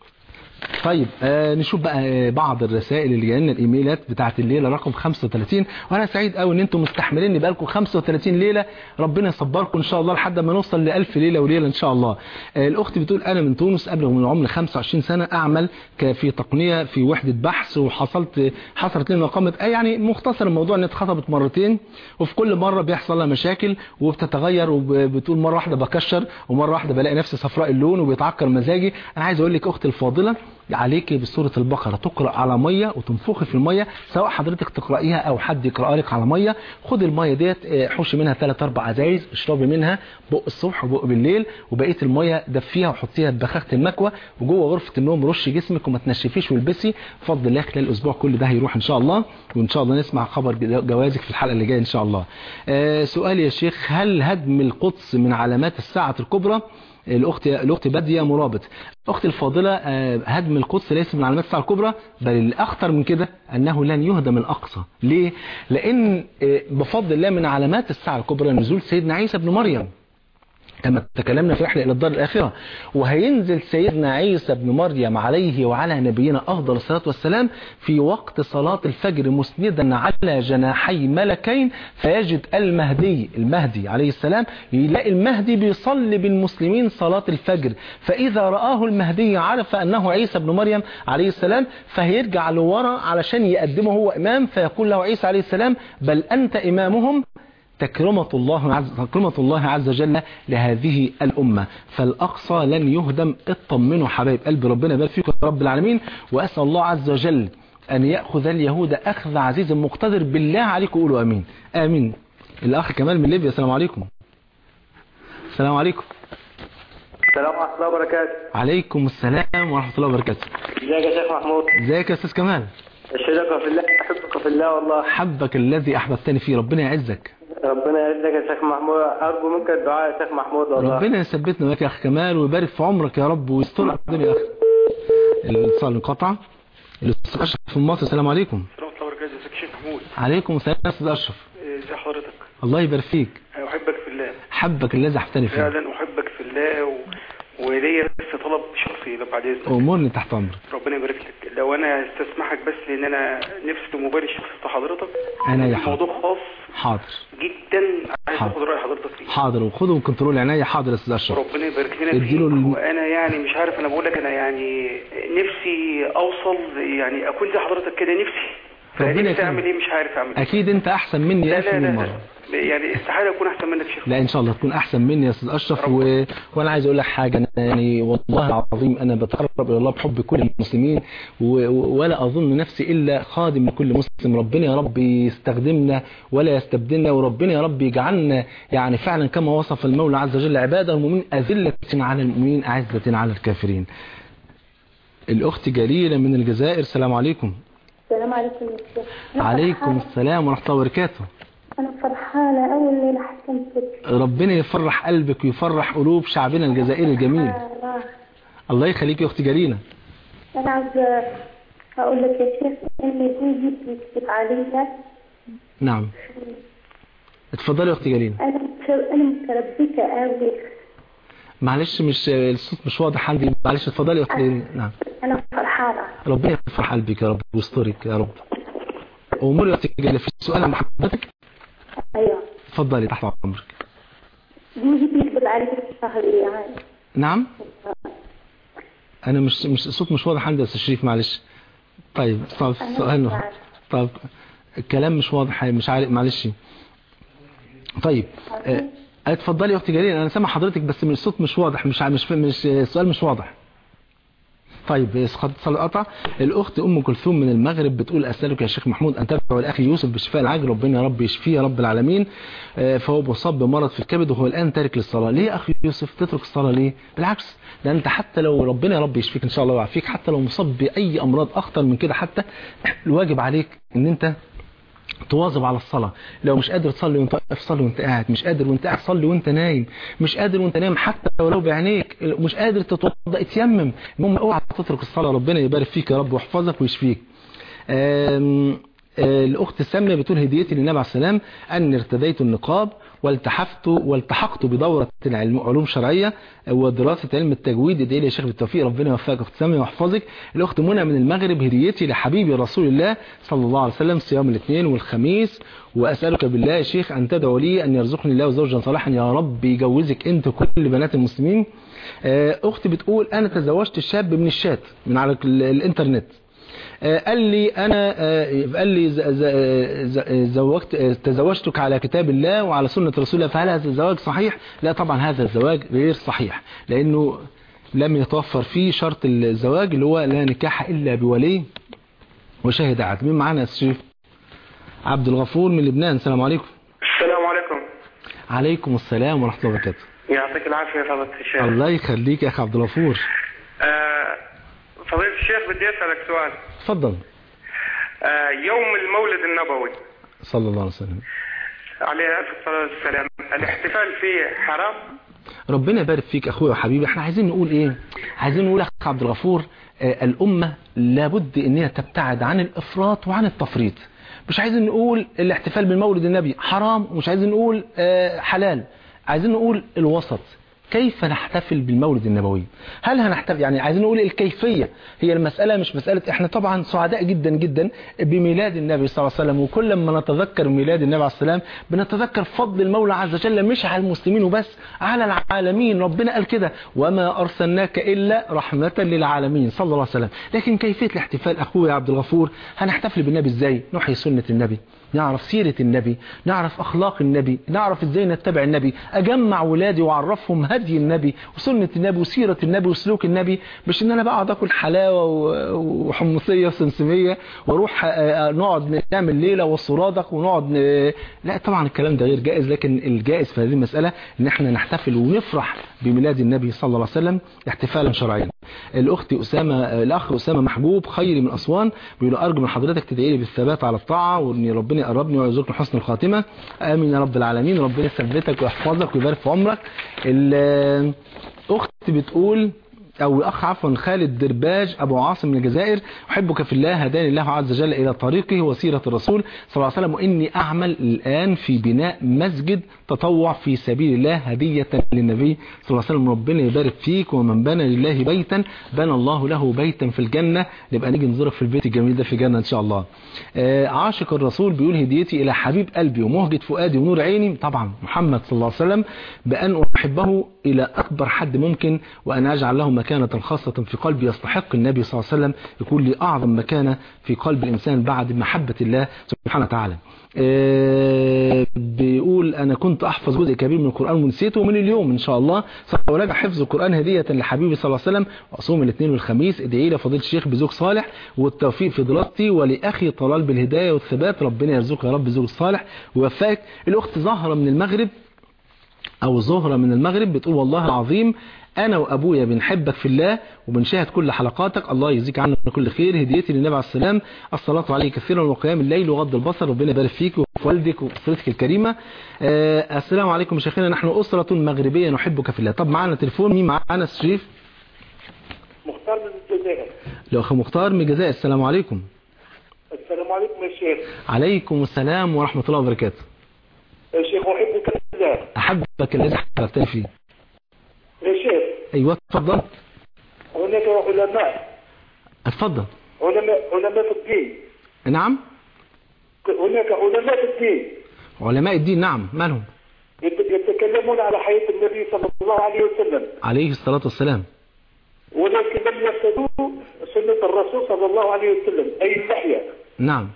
طيب آه نشوف بقى آه بعض الرسائل اللي جايه لنا، الايميلات بتاعت الليله رقم خمسة وثلاثين، وانا سعيد قوي ان انتم مستحمليني بقالكم خمسة وثلاثين ليله. ربنا يصبركم ان شاء الله لحد ما نوصل ل ألف ليله وليله ان شاء الله. آه الاخت بتقول انا من تونس، ابلغ من العمر خمسة وعشرين سنه، اعمل في تقنيه في وحده بحث، وحصلت حصلت لنا اقامه آه يعني مختصر الموضوع ان اتخطبت مرتين، وفي كل مره بيحصل لها مشاكل وبتتغير، وبتقول مره واحده بكشر ومره واحده بلاقي نفسي صفراء اللون وبيتعكر مزاجي. انا عايز اقول لك اختي الفاضله عليك بسورة البقرة تقرأ على مية وتنفخي في المية، سواء حضرتك تقرأيها او حد يقرأ لك على مية. خد المية ديت حوشي منها ثلاث اربع ازايز، اشربي منها بق الصبح وبق بالليل، وبقيه المية دفيها وحطيها ببخاخة المكوى، وجوه غرفة النوم رشي جسمك وما تنشفيش والبسي. بفضل الله خلال الاسبوع كل ده هيروح ان شاء الله، وان شاء الله نسمع خبر جوازك في الحلقة اللي جايه ان شاء الله. آه سؤال يا شيخ، هل هدم القدس من علامات الساعة الكبرى؟ الاخت الاخت باديه مرابط. اختي الفاضله هدم القدس ليس من علامات الساعه الكبرى، بل الاخطر من كده انه لن يهدم الاقصى. ليه؟ لان بفضل الله من علامات الساعه الكبرى نزول سيدنا عيسى ابن مريم كما تكلمنا في رحلة إلى الدار الآخرة، وهينزل سيدنا عيسى بن مريم عليه وعلى نبينا أفضل الصلاة والسلام في وقت صلاة الفجر مسندا على جناحي ملكين، فيجد المهدي المهدي عليه السلام يلاقي المهدي بيصلي بالمسلمين صلاة الفجر، فإذا رآه المهدي عرف أنه عيسى بن مريم عليه السلام، فهيرجع لورا علشان يقدمه هو إمام، فيقول له عيسى عليه السلام بل أنت إمامهم، تكرمة الله عز تكرمة الله عز وجل لهذه الأمة، فالأقصى لن يهدم. اطمنوا حبايب قلب، ربنا يبارك فيكم يا رب العالمين، وأسأل الله عز وجل أن يأخذ اليهود أخذ عزيز مقتدر. بالله عليكم قولوا آمين. آمين. الأخ كمال من ليبيا، السلام عليكم. السلام عليكم. السلام ورحمة الله وبركاته. عليكم السلام ورحمة الله وبركاته. ازيك يا شيخ محمود؟ ازيك يا أستاذ كمال؟ أشهدك في الله، أحبك في الله والله. حبك الذي أحببتني فيه، ربنا يعزك. ربنا يعزك يا شيخ محمود، ارجو منك الدعاء يا شيخ محمود والله. ربنا يثبتنا وياك يا اخ كمال ويبارك في عمرك يا رب ويستر الدنيا يا اخي. الاتصال انقطع. الاستاذ اشرف من مصر، السلام عليكم. ورحمه الله وبركاته. ازيك يا شيخ محمود؟ عليكم السلام يا استاذ اشرف. ازي حضرتك؟ الله يبارك فيك. احبك في الله. حبك الذي احتني فيه. فعلا احبك في الله و... وليا بس طلب شخصي لو بعد اذنك. امورني تحت امرك. ربنا يبارك لك. لو انا استسمحك بس لان انا نفسي في موبايل الشخصي بتاع حضرتك. انا يا موضوع خاص. حاضر. جدا عايز اخد راي حضرتك فيه. حاضر وخده كنترول عناية. حاضر يا استاذ اشرف. ربنا يبارك لنا فيك. وانا يعني مش عارف، انا بقول لك انا يعني نفسي اوصل يعني اكون زي حضرتك كده، نفسي. ربنا نفسي اعمل ايه مش عارف اعمل ايه. اكيد انت احسن مني ألف مرة. يعني استحاله اكون احسن منك شيخ. لا ان شاء الله تكون احسن مني يا استاذ اشرف. و... وانا عايز اقول لك حاجه، أنا يعني والله العظيم انا بتقرب الى الله بحب كل المسلمين و... ولا اظن نفسي الا خادم لكل مسلم. ربنا يا رب يستخدمنا ولا يستبدلنا، وربنا يا رب يجعلنا يعني فعلا كما وصف المولى عز وجل عباده المؤمنين اذله على المؤمنين اعزه على الكافرين. الاخت جليله من الجزائر، السلام عليكم. السلام عليكم. عليكم السلام ورحمه الله وبركاته. أنا فرحانة أول ليلة حكمتك. ربنا يفرح قلبك ويفرح قلوب شعبنا الجزائري الجميل. آه. الله يخليك يا أختي جليلة. أنا عاوزة أقول لك يا شيخ إن زوجي بيكتب عليا. نعم. اتفضلي يا أختي جليلة. أنا أنا متربكة قوي. معلش مش الصوت مش واضح عندي، معلش اتفضلي يا أختي جليلة. نعم. أنا فرحانة. ربنا يفرح قلبك يا رب ويسترك يا رب. أموري يا أختي جليلة، في سؤال عن حضرتك؟ ايوه اتفضلي تحت امرك. جوزي بيكتب عليك الشهر يعني. نعم انا مش مش الصوت مش واضح عندي يا استاذ شريف معلش. طيب طب سؤال طب الكلام مش واضح مش عارف معلش. طيب اتفضلي يا اختي جليل، انا سامع حضرتك بس من الصوت مش واضح، مش مش مش السؤال مش واضح. طيب اتصال قطع. الاخت ام كلثوم من المغرب بتقول اسالك يا شيخ محمود ان تدعو الاخ يوسف بالشفاء العاجل، ربنا يا رب يشفيه يا رب العالمين. فهو مصاب بمرض في الكبد وهو الان تارك للصلاه. ليه اخي يوسف تترك الصلاه ليه؟ بالعكس، ده انت حتى لو ربنا يا رب يشفيك ان شاء الله ويعافيك، حتى لو مصاب باي امراض اخطر من كده، حتى الواجب عليك ان انت تواظب على الصلاة. لو مش قادر تصلي وانت واقف صلي وانت قاعد، مش قادر وانت قاعد صلي وانت نايم، مش قادر وانت نايم حتى ولو بعينيك، مش قادر تتوضا اتيمم. المهم اوعى تترك الصلاة. ربنا يبارك فيك يا رب ويحفظك ويشفيك. الاخت سامية بتقول هديتي للنبي عليه السلام ان ارتديت النقاب والتحفت والتحقت بدورة العلم علوم شرعية ودراسة علم التجويد. ادعي لي يا شيخ بالتوفيق، ربنا يوفقك اخت سامية ويحفظك. الاخت منى من المغرب هديتي لحبيبي رسول الله صلى الله عليه وسلم صيام الاثنين والخميس، واسالك بالله يا شيخ ان تدعو لي ان يرزقني الله زوجا صالحا يا رب يجوزك انت كل بنات المسلمين. اختي بتقول انا تزوجت الشاب من الشات من على الانترنت، قال لي انا قال لي زوجت تزوجتك على كتاب الله وعلى سنة رسول الله، فهل هذا الزواج صحيح؟ لا طبعا هذا الزواج غير صحيح، لانه لم يتوفر فيه شرط الزواج اللي هو لا نكاح الا بولي وشاهد عدل. مين معانا يا شريف؟ عبد الغفور من لبنان، السلام عليكم. السلام عليكم. عليكم السلام ورحمة الله وبركاته. يعطيك العافية يا فضيلة الشيخ. الله يخليك يا اخي عبد الغفور. آه فضيلة الشيخ بدي أسألك سؤال. تفضل. آه يوم المولد النبوي صلى الله عليه وسلم عليه ألف الصلاة والسلام، الاحتفال فيه حرام؟ ربنا يبارك فيك اخويا وحبيبي. احنا عايزين نقول ايه؟ عايزين نقول اخ عبد الغفور آه الامة لابد انها تبتعد عن الافراط وعن التفريط. مش عايزين نقول الاحتفال بالمولد النبي حرام، ومش عايزين نقول آه حلال، عايزين نقول الوسط. كيف نحتفل بالمولد النبوي؟ هل هنحتفل يعني عايزين نقول الكيفية؟ هي المسألة مش مسألة احنا طبعا سعداء جدا جدا بميلاد النبي صلى الله عليه وسلم، وكل ما نتذكر ميلاد النبي عليه السلام بنتذكر فضل المولى عز وجل مش على المسلمين وبس، على العالمين. ربنا قال كده وما أرسلناك إلا رحمة للعالمين صلى الله عليه وسلم. لكن كيفية الاحتفال أخويا عبد الغفور؟ هنحتفل بالنبي ازاي؟ نحيي سنة النبي، نعرف سيرة النبي، نعرف أخلاق النبي، نعرف ازاي نتبع النبي، أجمع ولادي وأعرفهم هدي النبي وسنة النبي وسيرة النبي وسلوك النبي، مش ان انا بقعد اكل حلاوة وحمصية وسمسمية واروح نقعد نعمل ليلة وصرادق ونقعد ن... لا طبعا الكلام ده غير جائز. لكن الجائز في هذه المسألة ان احنا نحتفل ونفرح بميلاد النبي صلى الله عليه وسلم احتفالا شرعيا. الاخت اسامه الاخ اسامه محبوب خيري من اسوان بيقول ارجو من حضرتك تدعي لي بالثبات على الطاعه وان ربنا يقربني ويرزقني حسن الخاتمه. امين يا رب العالمين. ربنا يثبتك ويحفظك ويبارك في عمرك. الاخت بتقول او اخ عفوا خالد درباج ابو عاصم من الجزائر احبك في الله هداني الله عز وجل الى طريقه وسيره الرسول صلى الله عليه وسلم واني اعمل الان في بناء مسجد تطوع في سبيل الله هديه للنبي صلى الله عليه وسلم. ربنا يبارك فيك ومن بنى لله بيتا بنى الله له بيتا في الجنه. نبقى نيجي نزورك في البيت الجميل ده في الجنه ان شاء الله. آه عاشق الرسول بيقول هديتي الى حبيب قلبي ومهجة فؤادي ونور عيني طبعا محمد صلى الله عليه وسلم بان احبه الى اكبر حد ممكن وان اجعل له مكانة خاصة في قلبي يستحق النبي صلى الله عليه وسلم يكون لي أعظم مكانة في قلب الإنسان بعد محبة الله سبحانه وتعالى. أه بيقول أنا كنت أحفظ جزء كبير من القرآن ونسيته ومن اليوم إن شاء الله سأراجع حفظ القرآن هدية لحبيبي صلى الله عليه وسلم وأصوم الاثنين والخميس. ادعي لي فضيلة الشيخ بزوج صالح والتوفيق في دراستي ولأخي طلال بالهداية والثبات. ربنا يرزقك يا رب زوج صالح ويوفقك. الأخت زهرة من المغرب أو زهرة من المغرب بتقول والله العظيم أنا وأبويا بنحبك في الله وبنشاهد كل حلقاتك الله يجزيك عنا كل خير. هديتي للنبي عليه السلام الصلاة عليه كثيرا وقيام الليل وغض البصر. ربنا يبارك فيك وفي والدك وأسرتك الكريمة. آه السلام عليكم يا شيخنا نحن أسرة مغربية نحبك في الله. طب معانا تليفون مين معانا الشريف؟ مختار من الجزائر. الأخ مختار من الجزائر. السلام عليكم. السلام عليكم يا شيخ. عليكم السلام ورحمة الله وبركاته. يا شيخ أحبك في الله. أحبك الذي حببتني فيه. يا شيخ. ايوه اتفضل. هناك علماء. اتفضل. علماء علماء في الدين. نعم. هناك علماء في الدين. علماء الدين نعم مالهم؟ يتكلمون على حياة النبي صلى الله عليه وسلم. عليه الصلاة والسلام. ولكن لم يرتدوا سنة الرسول صلى الله عليه وسلم أي اللحية. نعم.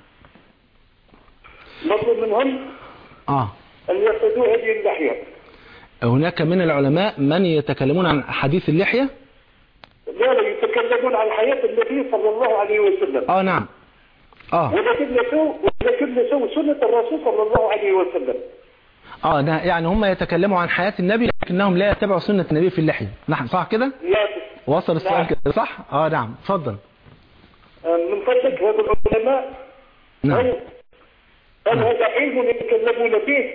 نطلب منهم اه أن يرتدوا هذه اللحية. هناك من العلماء من يتكلمون عن حديث اللحية؟ لا لا يتكلمون عن حياة النبي صلى الله عليه وسلم. اه نعم. اه ولكن نسوا ولكن نسوا سنة الرسول صلى الله عليه وسلم. اه ده يعني هم يتكلموا عن حياة النبي لكنهم لا يتبعوا سنة النبي في اللحية. نعم صح كده؟ لا وصل السؤال نعم. كده صح؟ اه نعم اتفضل. من فضلك هذا العلماء نعم. هل هذا علم يتكلمون به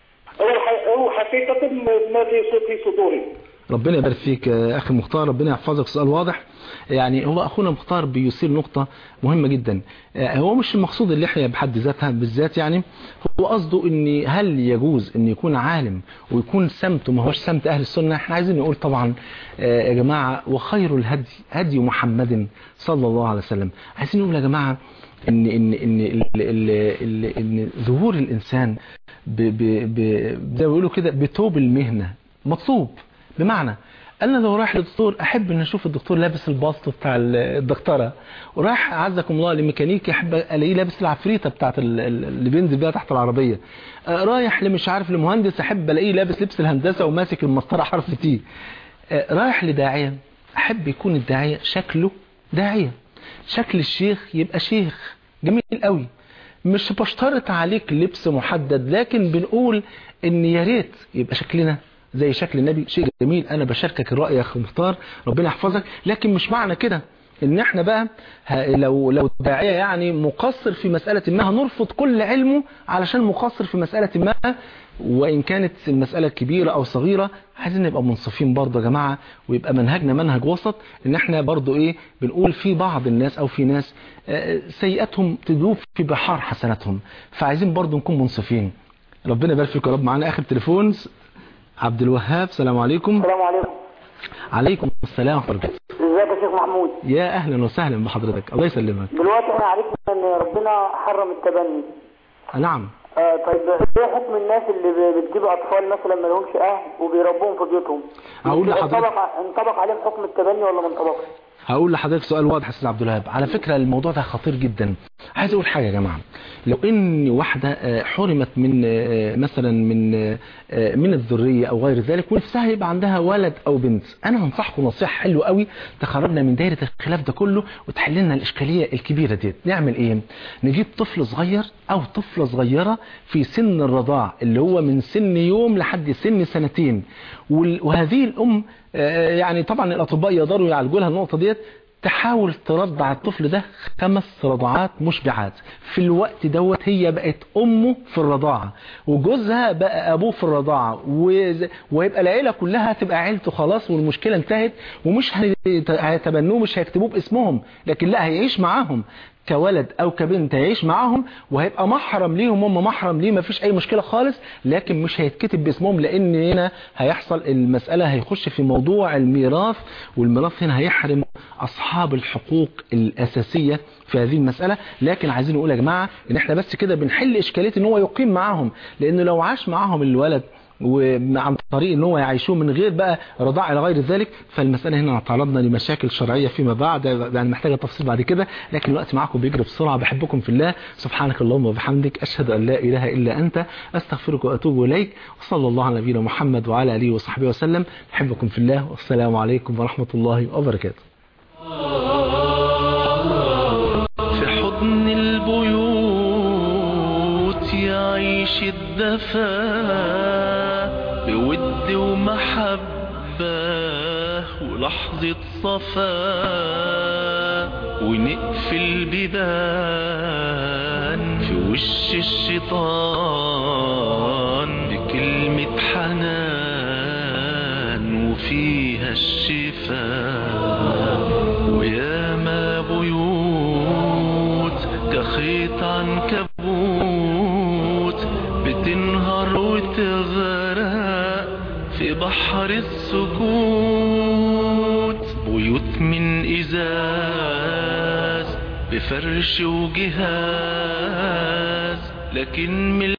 أو حقيقة ما في صدورهم؟ ربنا يبارك فيك يا أخي مختار ربنا يحفظك. سؤال واضح. يعني هو أخونا مختار بيثير نقطة مهمة جدا. هو مش المقصود اللحية بحد ذاتها بالذات يعني هو قصده ان هل يجوز ان يكون عالم ويكون سمته ما هوش سمت أهل السنة. احنا عايزين نقول طبعا يا جماعة وخير الهدي هدي محمد صلى الله عليه وسلم. عايزين نقول يا جماعة ان ان ان ان, إن ظهور الانسان ب ب ب زي ما بيقولوا كده بتوب المهنة مطلوب. بمعنى انا لو رايح للدكتور احب ان اشوف الدكتور لابس الباسط بتاع الدكتوره ورايح عزكم الله لميكانيكي احب الاقيه لابس العفريته بتاعت اللي بينزل بيها تحت العربيه. رايح لمش عارف لمهندس احب الاقيه لابس لبس الهندسه وماسك المسطره حرف تي. رايح لداعيه احب يكون الداعيه شكله داعيه شكل الشيخ يبقى شيخ جميل قوي. مش بشترط عليك لبس محدد لكن بنقول ان يا ريت يبقى شكلنا زي شكل النبي. شيء جميل. انا بشاركك الرأي يا اخي مختار ربنا يحفظك. لكن مش معنى كده ان احنا بقى لو لو داعيه يعني مقصر في مسألة ما هنرفض كل علمه علشان مقصر في مسألة ما وان كانت المسألة كبيرة او صغيرة. عايزين نبقى منصفين برضه يا جماعة ويبقى منهجنا منهج وسط ان احنا برضه ايه بنقول في بعض الناس او في ناس سيئاتهم تدوب في بحار حسناتهم. فعايزين برضه نكون منصفين. ربنا يبارك فيك يا رب. معانا اخر تليفون عبد الوهاب. السلام عليكم. السلام عليكم. عليكم السلام ورحمة الله. ازيك يا شيخ محمود؟ يا اهلا وسهلا بحضرتك الله يسلمك. دلوقتي احنا عرفنا ان ربنا حرم التبني. نعم. آه طيب ايه حكم الناس اللي بتجيب اطفال مثلا ما لهمش اهل وبيربوهم في بيوتهم؟ اقول لحضرتك انطبق انطبق عليهم حكم التبني ولا ما انطبقش؟ هقول لحضرتك سؤال واضح يا استاذ عبد الوهاب. على فكرة الموضوع ده خطير جدا. عايز اقول حاجة يا جماعة، لو ان واحدة حرمت من مثلا من من الذرية او غير ذلك ونفسها يبقى عندها ولد او بنت، انا هنصحكم نصيحة حلوة قوي تخرجنا من دايرة الخلاف ده كله وتحل لنا الاشكالية الكبيرة دي. نعمل ايه؟ نجيب طفل صغير او طفلة صغيرة في سن الرضاع اللي هو من سن يوم لحد سن سنتين، وهذه الام يعني طبعا الاطباء يقدروا يعالجوا لها النقطة ديت، تحاول ترضع الطفل ده خمس رضعات مشبعات. في الوقت دوت هي بقت امه في الرضاعة وجوزها بقى ابوه في الرضاعة، ويبقى العيلة كلها تبقى عيلته خلاص والمشكلة انتهت، ومش هيتبنوه مش هيكتبوه باسمهم، لكن لا هيعيش معاهم كولد او كبنت، يعيش معاهم وهيبقى محرم ليهم، هم محرم ليه، مفيش اي مشكلة خالص، لكن مش هيتكتب باسمهم، لان هنا هيحصل المسألة هيخش في موضوع الميراث، والميراث هنا هيحرم اصحاب الحقوق الاساسية في هذه المسألة. لكن عايزين نقول يا جماعة ان احنا بس كده بنحل اشكالية ان هو يقيم معاهم، لانه لو عاش معاهم الولد وعن طريق ان هو يعيشوه من غير بقى رضاعة الى غير ذلك، فالمسألة هنا تعرضنا لمشاكل شرعية فيما بعد، يعني محتاجة تفصيل بعد كده. لكن الوقت معكم بيجري بسرعة. بحبكم في الله، سبحانك اللهم وبحمدك، اشهد ان لا اله الا انت، استغفرك واتوب اليك، وصلى الله على نبينا محمد وعلى اله وصحبه وسلم. بحبكم في الله، والسلام عليكم ورحمة الله وبركاته. في حضن البيوت يعيش الدفا بود ومحبة ولحظة صفا، ونقفل بيبان في وش الشيطان بكلمة حنان وفيها الشفاء. وياما بيوت كخيط عنكبوت بتنهار وتغرق في بحر السكوت، بيوت من إزاز بفرش وجهاز لكن من